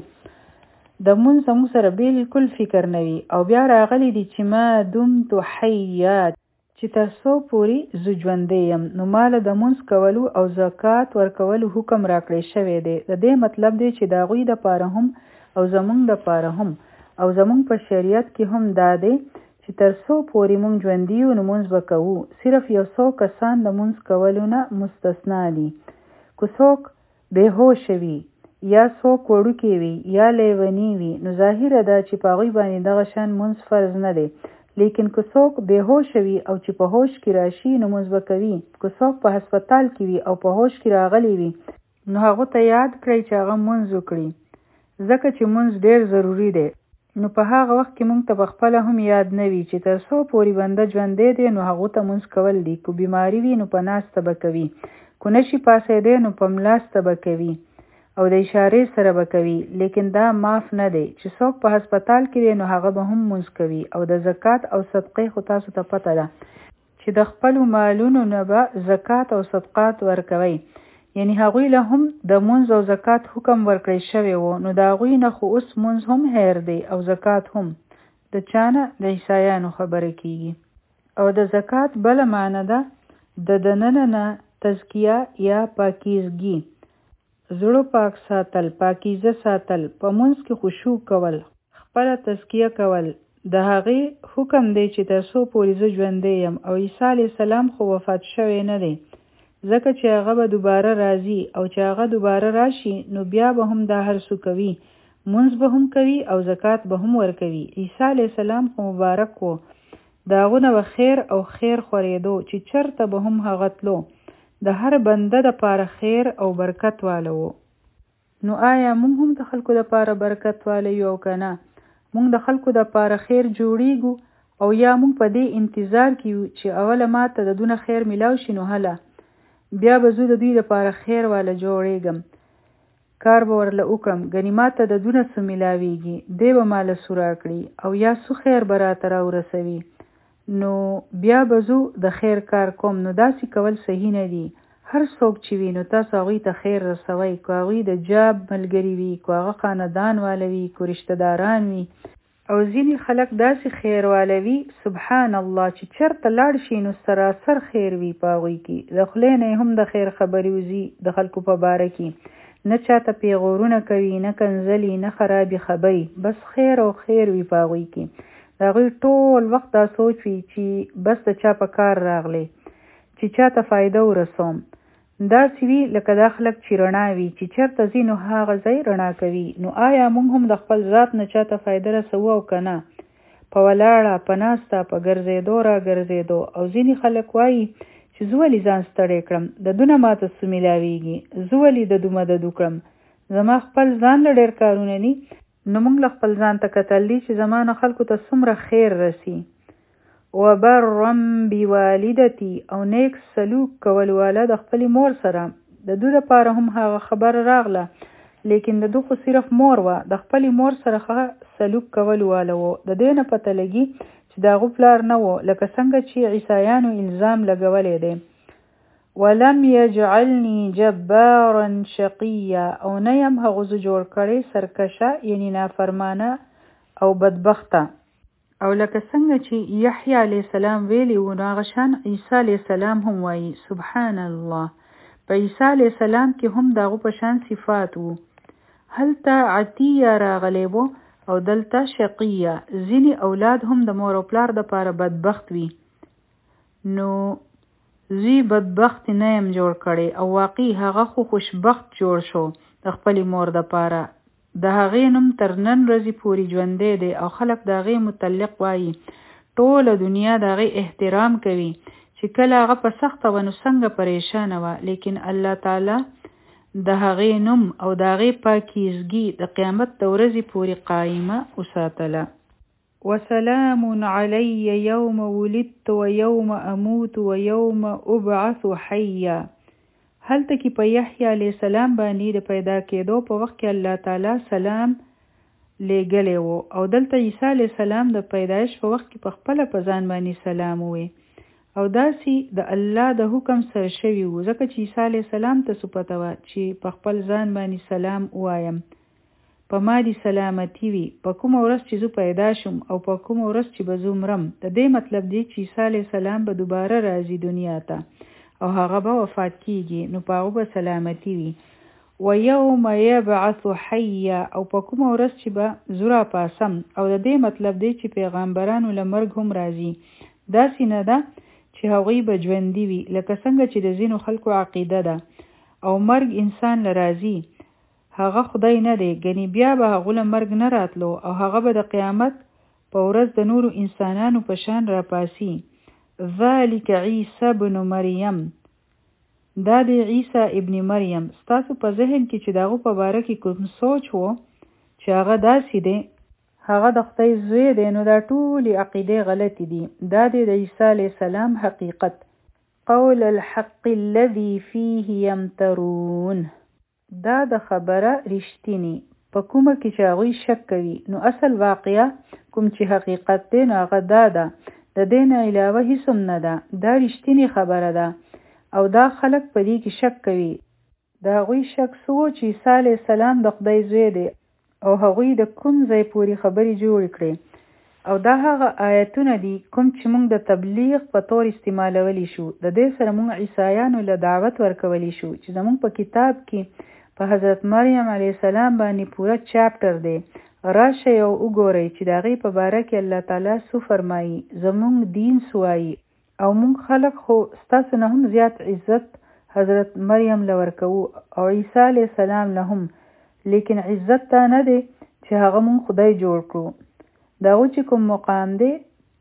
د مونځ زمونږ سره بالکل فکر نه وي. او بیا راغلی دی چې ما دمت حیات، چې تر څو پورې زه ژوندی یم نو ماله د مونځ کولو او زکات ورکولو حکم راکړی شوی دی. د دې مطلب دی چې د هغوی دپاره هم او زمونږ دپاره هم او زمونږ په شریعت کې هم دا دی چې تر څو پورې مونږ ژوندي یو نو مونځ به کوو. صرف یو څو کسان د مونځ کولو نه مستثنا دي. که څوک بېهوشه وي یا څوک وړوکی وي یا لیونی وي نو ظاهره ده چې په هغوی باندې دغه شان مونځ فرض نه دی. لیکن که څوک بېهوشه وي او چې په هوش کې راشي نو مونځ به کوي. که څوک په هسپتال کې وي او په هوش کې راغلی وي نو هغو ته یاد کړئ چې هغه مونځ وکړي، ځکه چې مونځ ډېر ضروري دی. نو په هغه وخت کې مونږ ته په خپله هم یاد نه وي چې تر څو پورې بنده ژوندی دی نو هغو ته مونځ کول دي. که بیماري وي نو په ناسته به کوي، که نشي پاڅېدی نو په ملاسته به کوي او د اشارې سره به کوي. لیکن دا معاف نه دی چې څوک په هسپتال کې دی نو هغه به هم مونځ کوي. او د زکات او صدقې خو تاسو ته پته ده چې د خپلو مالونو نه به زکات او صدقات ورکوئ. یعنی هغوی له هم د مونځ او زکات حکم ورکړی شوی و. نو د هغوی نه خو اوس مونځ هم هیر دی او زکات هم. د چا نه؟ د عیسایانو خبره کیږي. او د زکات بله معنی ده د دننه نه تزکیه یا پاکیزګي، زړه پاک ساتل، پاکیزه ساتل، په مونځ کې خشوع کول، خپله تزکیه کول. د هغې حکم دی چې تر څو پورې زه ژوندی یم. او عیسی علیه السلام خو وفات شوی نه دی، ځکه چې هغه به دوباره راځي. او چې هغه دوباره راشي نو بیا به هم دا هر څه کوي، مونځ به هم کوي او زکات به هم ورکوي. عیسی علیه السلام خو مبارک و، د هغو نه به خیر او خیر خورېدو چې چرته به هم هغه تلو. د هر بنده دپاره خیر او برکت واله و. نو آیا مونږ هم د خلکو دپاره برکت واله یو او که نه؟ مونږ د خلکو دپاره خیر جوړیږو او یا مونږ په دې انتظار کې یو چې اوله ما ته د دونه خیر میلاو شي نو هله بیا به زه د دوی دپاره خیر واله جوړېږم، کار به ورله وکړم، ګنې ما ته د دونه څه میلاویږي دی به ماله څه راکړي او یا څه خیر به راته راورسوي. نو بیا به زه د خیر کار کوم. نو داسې کول صحیح نه دي. هر څوک چې وي نو تاسو هغوی ته خیر رسوئ، که هغوی د جاب ملګري وي، که هغه خاندان واله وي، که رشته داران وي. او ځینې خلک داسې خیر واله وي سبحان الله چې چرته لاړ شي نو سراسر خیر وي په هغوی کې. د خولې نه هم د خیر خبرې وځي د خلکو په باره کې. نه چاته پیغورونه کوي، نه کنځلي، نه خرابې خبرې، بس خیر او خیر وي په هغوی کې. د هغوی ټول وخت دا سوچ وي چې بس د چا په کار راغلی، چې چاته فایده ورسوم. داسې وي لکه دا خلک چې رڼا وي، چې چېرته ځي نو هغه ځای رڼا کوي. نو آیا موږ هم د خپل ذات نه چاته فایده رسوو او که نه؟ په ولاړه، په ناسته، په ګرځېدو را ګرځېدو. او ځینې خلک وایي چې زه ولې ځان ستړی کړم، د دونه ماته څه میلاویږي، زه ولې د دو مدد وکړم، زما خپل ځان له ډېر کارونه ني. نو موږ له خپل ځان ته کتل دي چې زما نه خلکو ته څومره خیر رسي. وبرم بوالدتي، او نیک سلوک کول والا د خپل مور سره. د دو لپاره هم هغه خبر راغله، لیکن د دو خو صرف مور وه، د خپل مور سره ښه سلوک کول والا و. د دې نه پته لګي چې د هغو پلار نه و، لکه څنګه چې عیسایانو الزام لګولی دی. ولم یجعلنی جبارا شقیا، او نه یم هغه زه جوړ کړی سرکشه یعنی نافرمانه او بدبخته. او لکه څنګه چې یحیی علیه السلام ویلی و نو هغه شان عیسی علیه السلام هم وایي سبحان الله. په عیسی علیه السلام کې هم دغه په شان صفات وو. هلته عطیه راغلی وو او دلته شقیه. ځینې اولاد هم د مور او پلار دپاره بدبخت وي. نو زی بدبخت نه یم جوړ کړی او واقعي هغه خو خوشبخت جوړ شو د خپلې مور دپاره. د هغې نوم تر نن ورځې پورې ژوندی دی او خلک د هغې متعلق وایي. ټوله دنیا د هغې احترام کوي چې کله هغه په سخته وه نو څنګه پریشانه وه، لیکن الله تعالی د هغې نوم او د هغې پاکیزګي د قیامت د ورځې پورې قایمه وساتله. وسلام علی یوم ولدت و یوم اموت و یوم ابعث حیا. هلته کې په یحیی علیه السلام باندې د پیدا کېدو په وخت کې الله تعالی سلام لیږلی و او دلته عیسی علیه السلام د پیدایش په وخت کې په خپله په ځان باندې سلام ووی او داسې د الله د حکم سره شوي وو، ځکه چې عیسی علیه السلام ته څه پته وه چې په خپل ځان باندې سلام ووایم. په ما دې سلامتي وي په کومه ورځ چې زه پیدا شم او په کومه ورځ چې به زه مرم. د دې مطلب دی چې عیسی علیه السلام به دوباره راځي دنیا ته او هغه به وفات کیږي، نو په هغه به سلامتي وي. و یوم یبعث حیا، او په کومه ورځ چې به زه راپاسم، او د دې مطلب دی چې پیغمبرانو له مرګ هم راځي. داسې نه ده چې هغوی به ژوندي وي لکه څنګه چې د ځینو خلکو عقیده ده او مرګ انسان له راځي. هغه خدای نه دی، ګنې بیا به هغو له مرګ نه راتلو او هغه به د قیامت په ورځ د نورو انسانانو په شان راپاسي. ذالک عیسی ابن مریم، دا دی عیسی ابن مریم. ستاسو په ذهن کې چې د هغو په باره کې کوم سوچ و چې هغه داسې دی هغه د خدای زوی دی، نو دا ټولې عقیدې غلطې دي. دا دی د عیسی علیه السلام حقیقت. قول الحق الذي فيه يمترون، دا د خبره رښتینی په کومه کې چې هغوی شک کوي. نو اصل واقعه کوم چې حقیقت دی نو هغه دا ده، د دې نه علاوه هیڅ هم نه ده. دا رښتینی خبره ده او دا خلک په دې کې شک کوي. د هغوی شک څه و چې عیسی علیه السلام د خدای زوی دی او هغوی د کوم ځای پورې خبرې جوړې کړې. او دا هغه آیتونه دي کوم چې موږ د تبلیغ په طور استعمالولی شو. د دې سره موږ عیسایانو له دعوت ورکولی شو چې زموږ په کتاب کې په حضرت مریم علیه السلام باندې پوره چاپټر دی. راشئ او وګورئ چې د هغې په باره کې الله تعالی څه فرمایي، زموږ دین څه وایي. او موږ خلک خو ستاسو نه هم زیات عزت حضرت مریم له ورکوو او عیسی علیه السلام نه هم، لیکن عزت تا نه دی چې هغه موږ خدای جوړ کړو. د هغو چې کوم مقام دی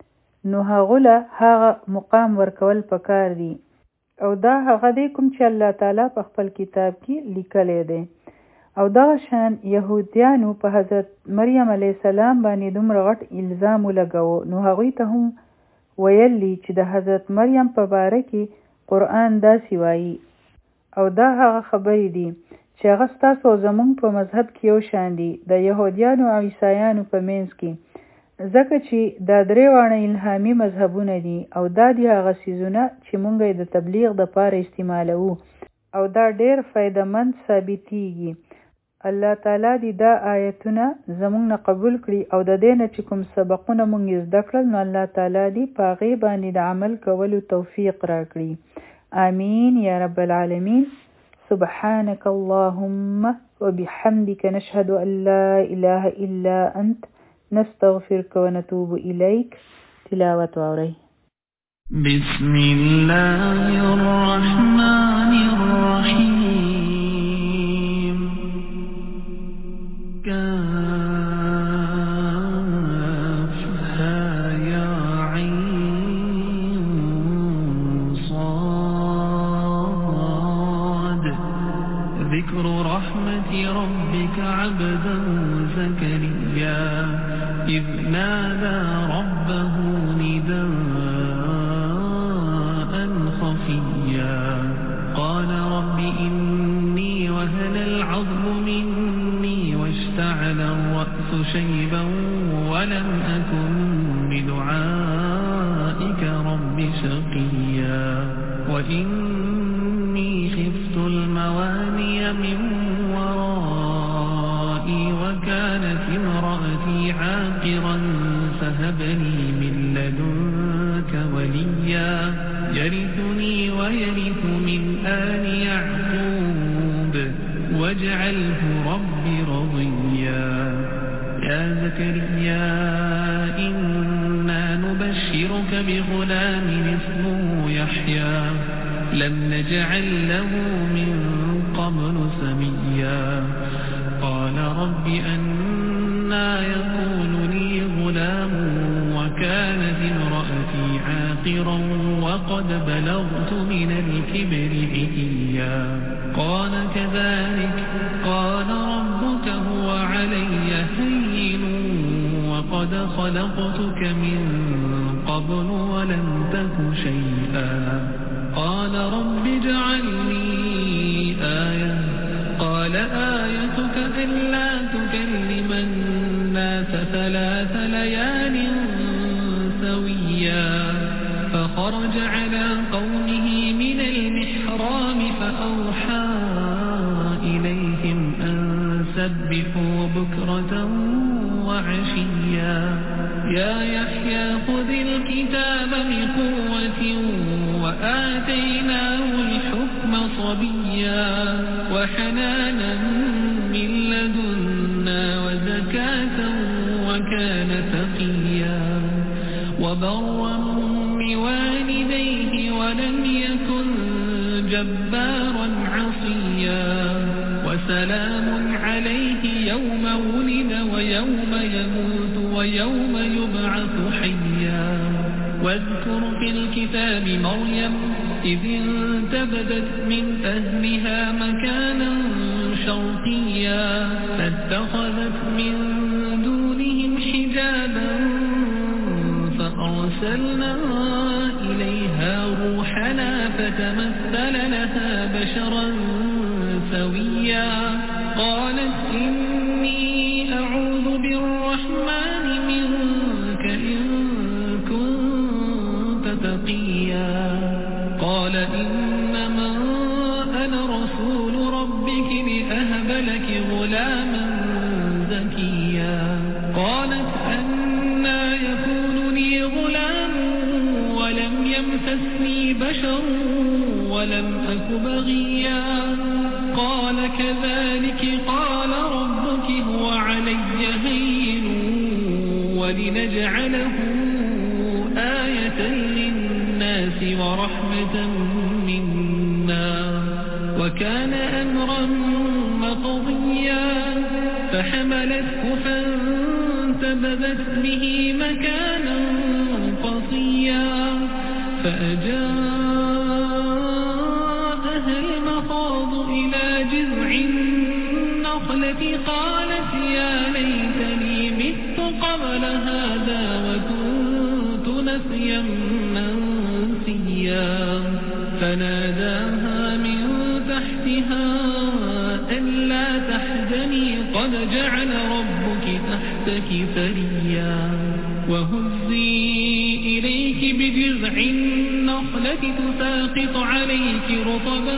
نو هغو له هغه مقام ورکول پکار دي او دا هغه دی کوم چې الله تعالی په خپل کتاب کې لیکلی دی. او دغه شان یهودیانو په حضرت مریم علیه السلام باندې دومره غټ الزام ولګاوه، نو هغوی ته هم ویلی چې د حضرت مریم په باره کې قرآن داسې وایي. او دا هغه خبرې دي چې هغه ستاسو او زموږ په مذهب کې یو شان دي، د یهودیانو او عیسایانو په منځ کې، ځکه چې دا درې واړه الهامي مذهبونه دي او دا دي هغه څیزونه چې موږ یې د تبلیغ دپاره استعمالوو او دا ډېر فایدهمند ثابتېږي. الله تعالی دې دا آیتونه زموږ نه قبول کړي او د دې نه چې کوم سبقونه موږ یې زده کړل نو الله تعالی دې په هغې باندې د عمل کولو توفیق راکړي. آمین یا رب العالمین. سبحانك اللهم وبحمدك نشهد أن لا إله إلا أنت نستغفرك ونتوب إليك. تلاوة وعري. بسم الله الرحمن الرحيم. ذكر رحمة ربك عبده زكريا إذ نادى ربه نداء خفيا قال رب إني وهن العظم مني واشتعل الرأس شيبا ولم أكن بدعائك رب شقيا وإني خفت الموالي من ورائي وكانت امرأتي عاقرا فهب لي من لدنك وليا يرثني ويرث من آل يعقوب واجعله رب رضيا يا زكريا إنا نبشرك بغلام اسمه يحيى لم نجعل له من قبل سميا قال رب أنى يكون لي غلام وكانت امرأتي عاقرا وقد بلغت من الكبر عتيا قال كذلك قال ربك هو علي هين وقد خلقتك من قبل ولم تك شيئا قال رب اجعل لي آية قال آيتك ألا تكلم الناس ثلاث ليال سويا فخرج على قومه من المحراب فأوحى إليهم أن سبحوا بكرة وعشيا يا يحيى خذ الكتاب بقوة وآتيناه الحكم صبيا وحنانا من لدنا وزكاة وكان تقيا وبرا بوالديه ولم يكن جبارا عصيا وسلام عليه يوم ولد ويوم يموت ويوم يبعث حيا واذكر في الكتاب مريم إذ انتبذت من أهلها مكانا شرقيا فاتخذت من دونهم حجابا فأرسلنا إليها روحنا فتمثل لها بشرا سويا قالت إني أعوذ بالرحمن منك إن كنت تقيا قال إنما أنا رسول ربك لأهب لك غلاما زكيا قالت أنى يكون لي غلام ولم يمسسني بشر ولم أك بغيا قال كذلك قال ربك هو علي هين ولنجعله آية للناس ورحمة منا وكان أمرا مقضيا فحملته فانتبذت به مكانا قصيا فأجاء المخاض إلى جذع النخلة قالت يا ليتني مت قبل هذا وكنت نسيا منسيا فناداها من تحتها ألا تحزني قد جعل ربك تحتك ثريا وهزي إليك بجذع النخلة تساقط عليك رطبا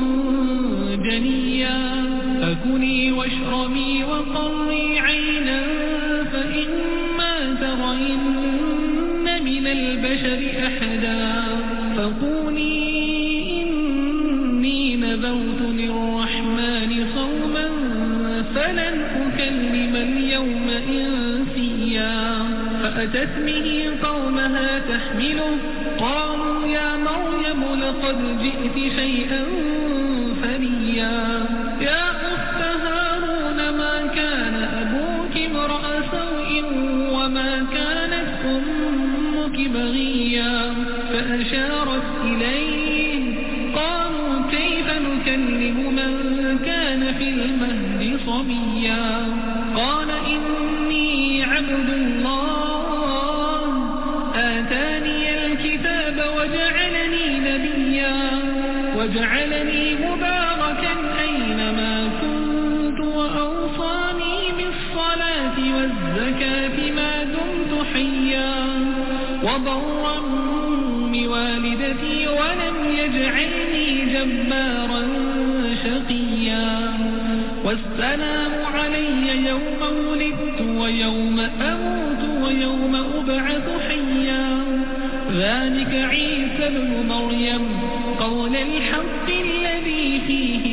جنيا فكلي واشربي وقري عينا فإما ترين من البشر أحدا فقولي إني نذرت للرحمن صوما فلن أكلم اليوم إنسيا فأتت به قومها تحمله قالوا يا مريم لقد جئت شيئا فريا يا أخت هارون ما كان أبوك امرأ سوء وما كانت أمك بغيا فأشارت إليه قالوا كيف نكلم من كان في المهد صبيا قال إني عبد الله آتاني الكتاب وجعلني نبيا وجعلني مباركا أينما كنت وأوصاني بالصلاة والزكاة ما دمت حيا وبرا بوالدتي ولم يجعلني جبارا شقيا والسلام علي يوم ولدت ويوم أموت ويوم أبعث حيا ذلك عيسى ابن مريم قول الحق الذي فيه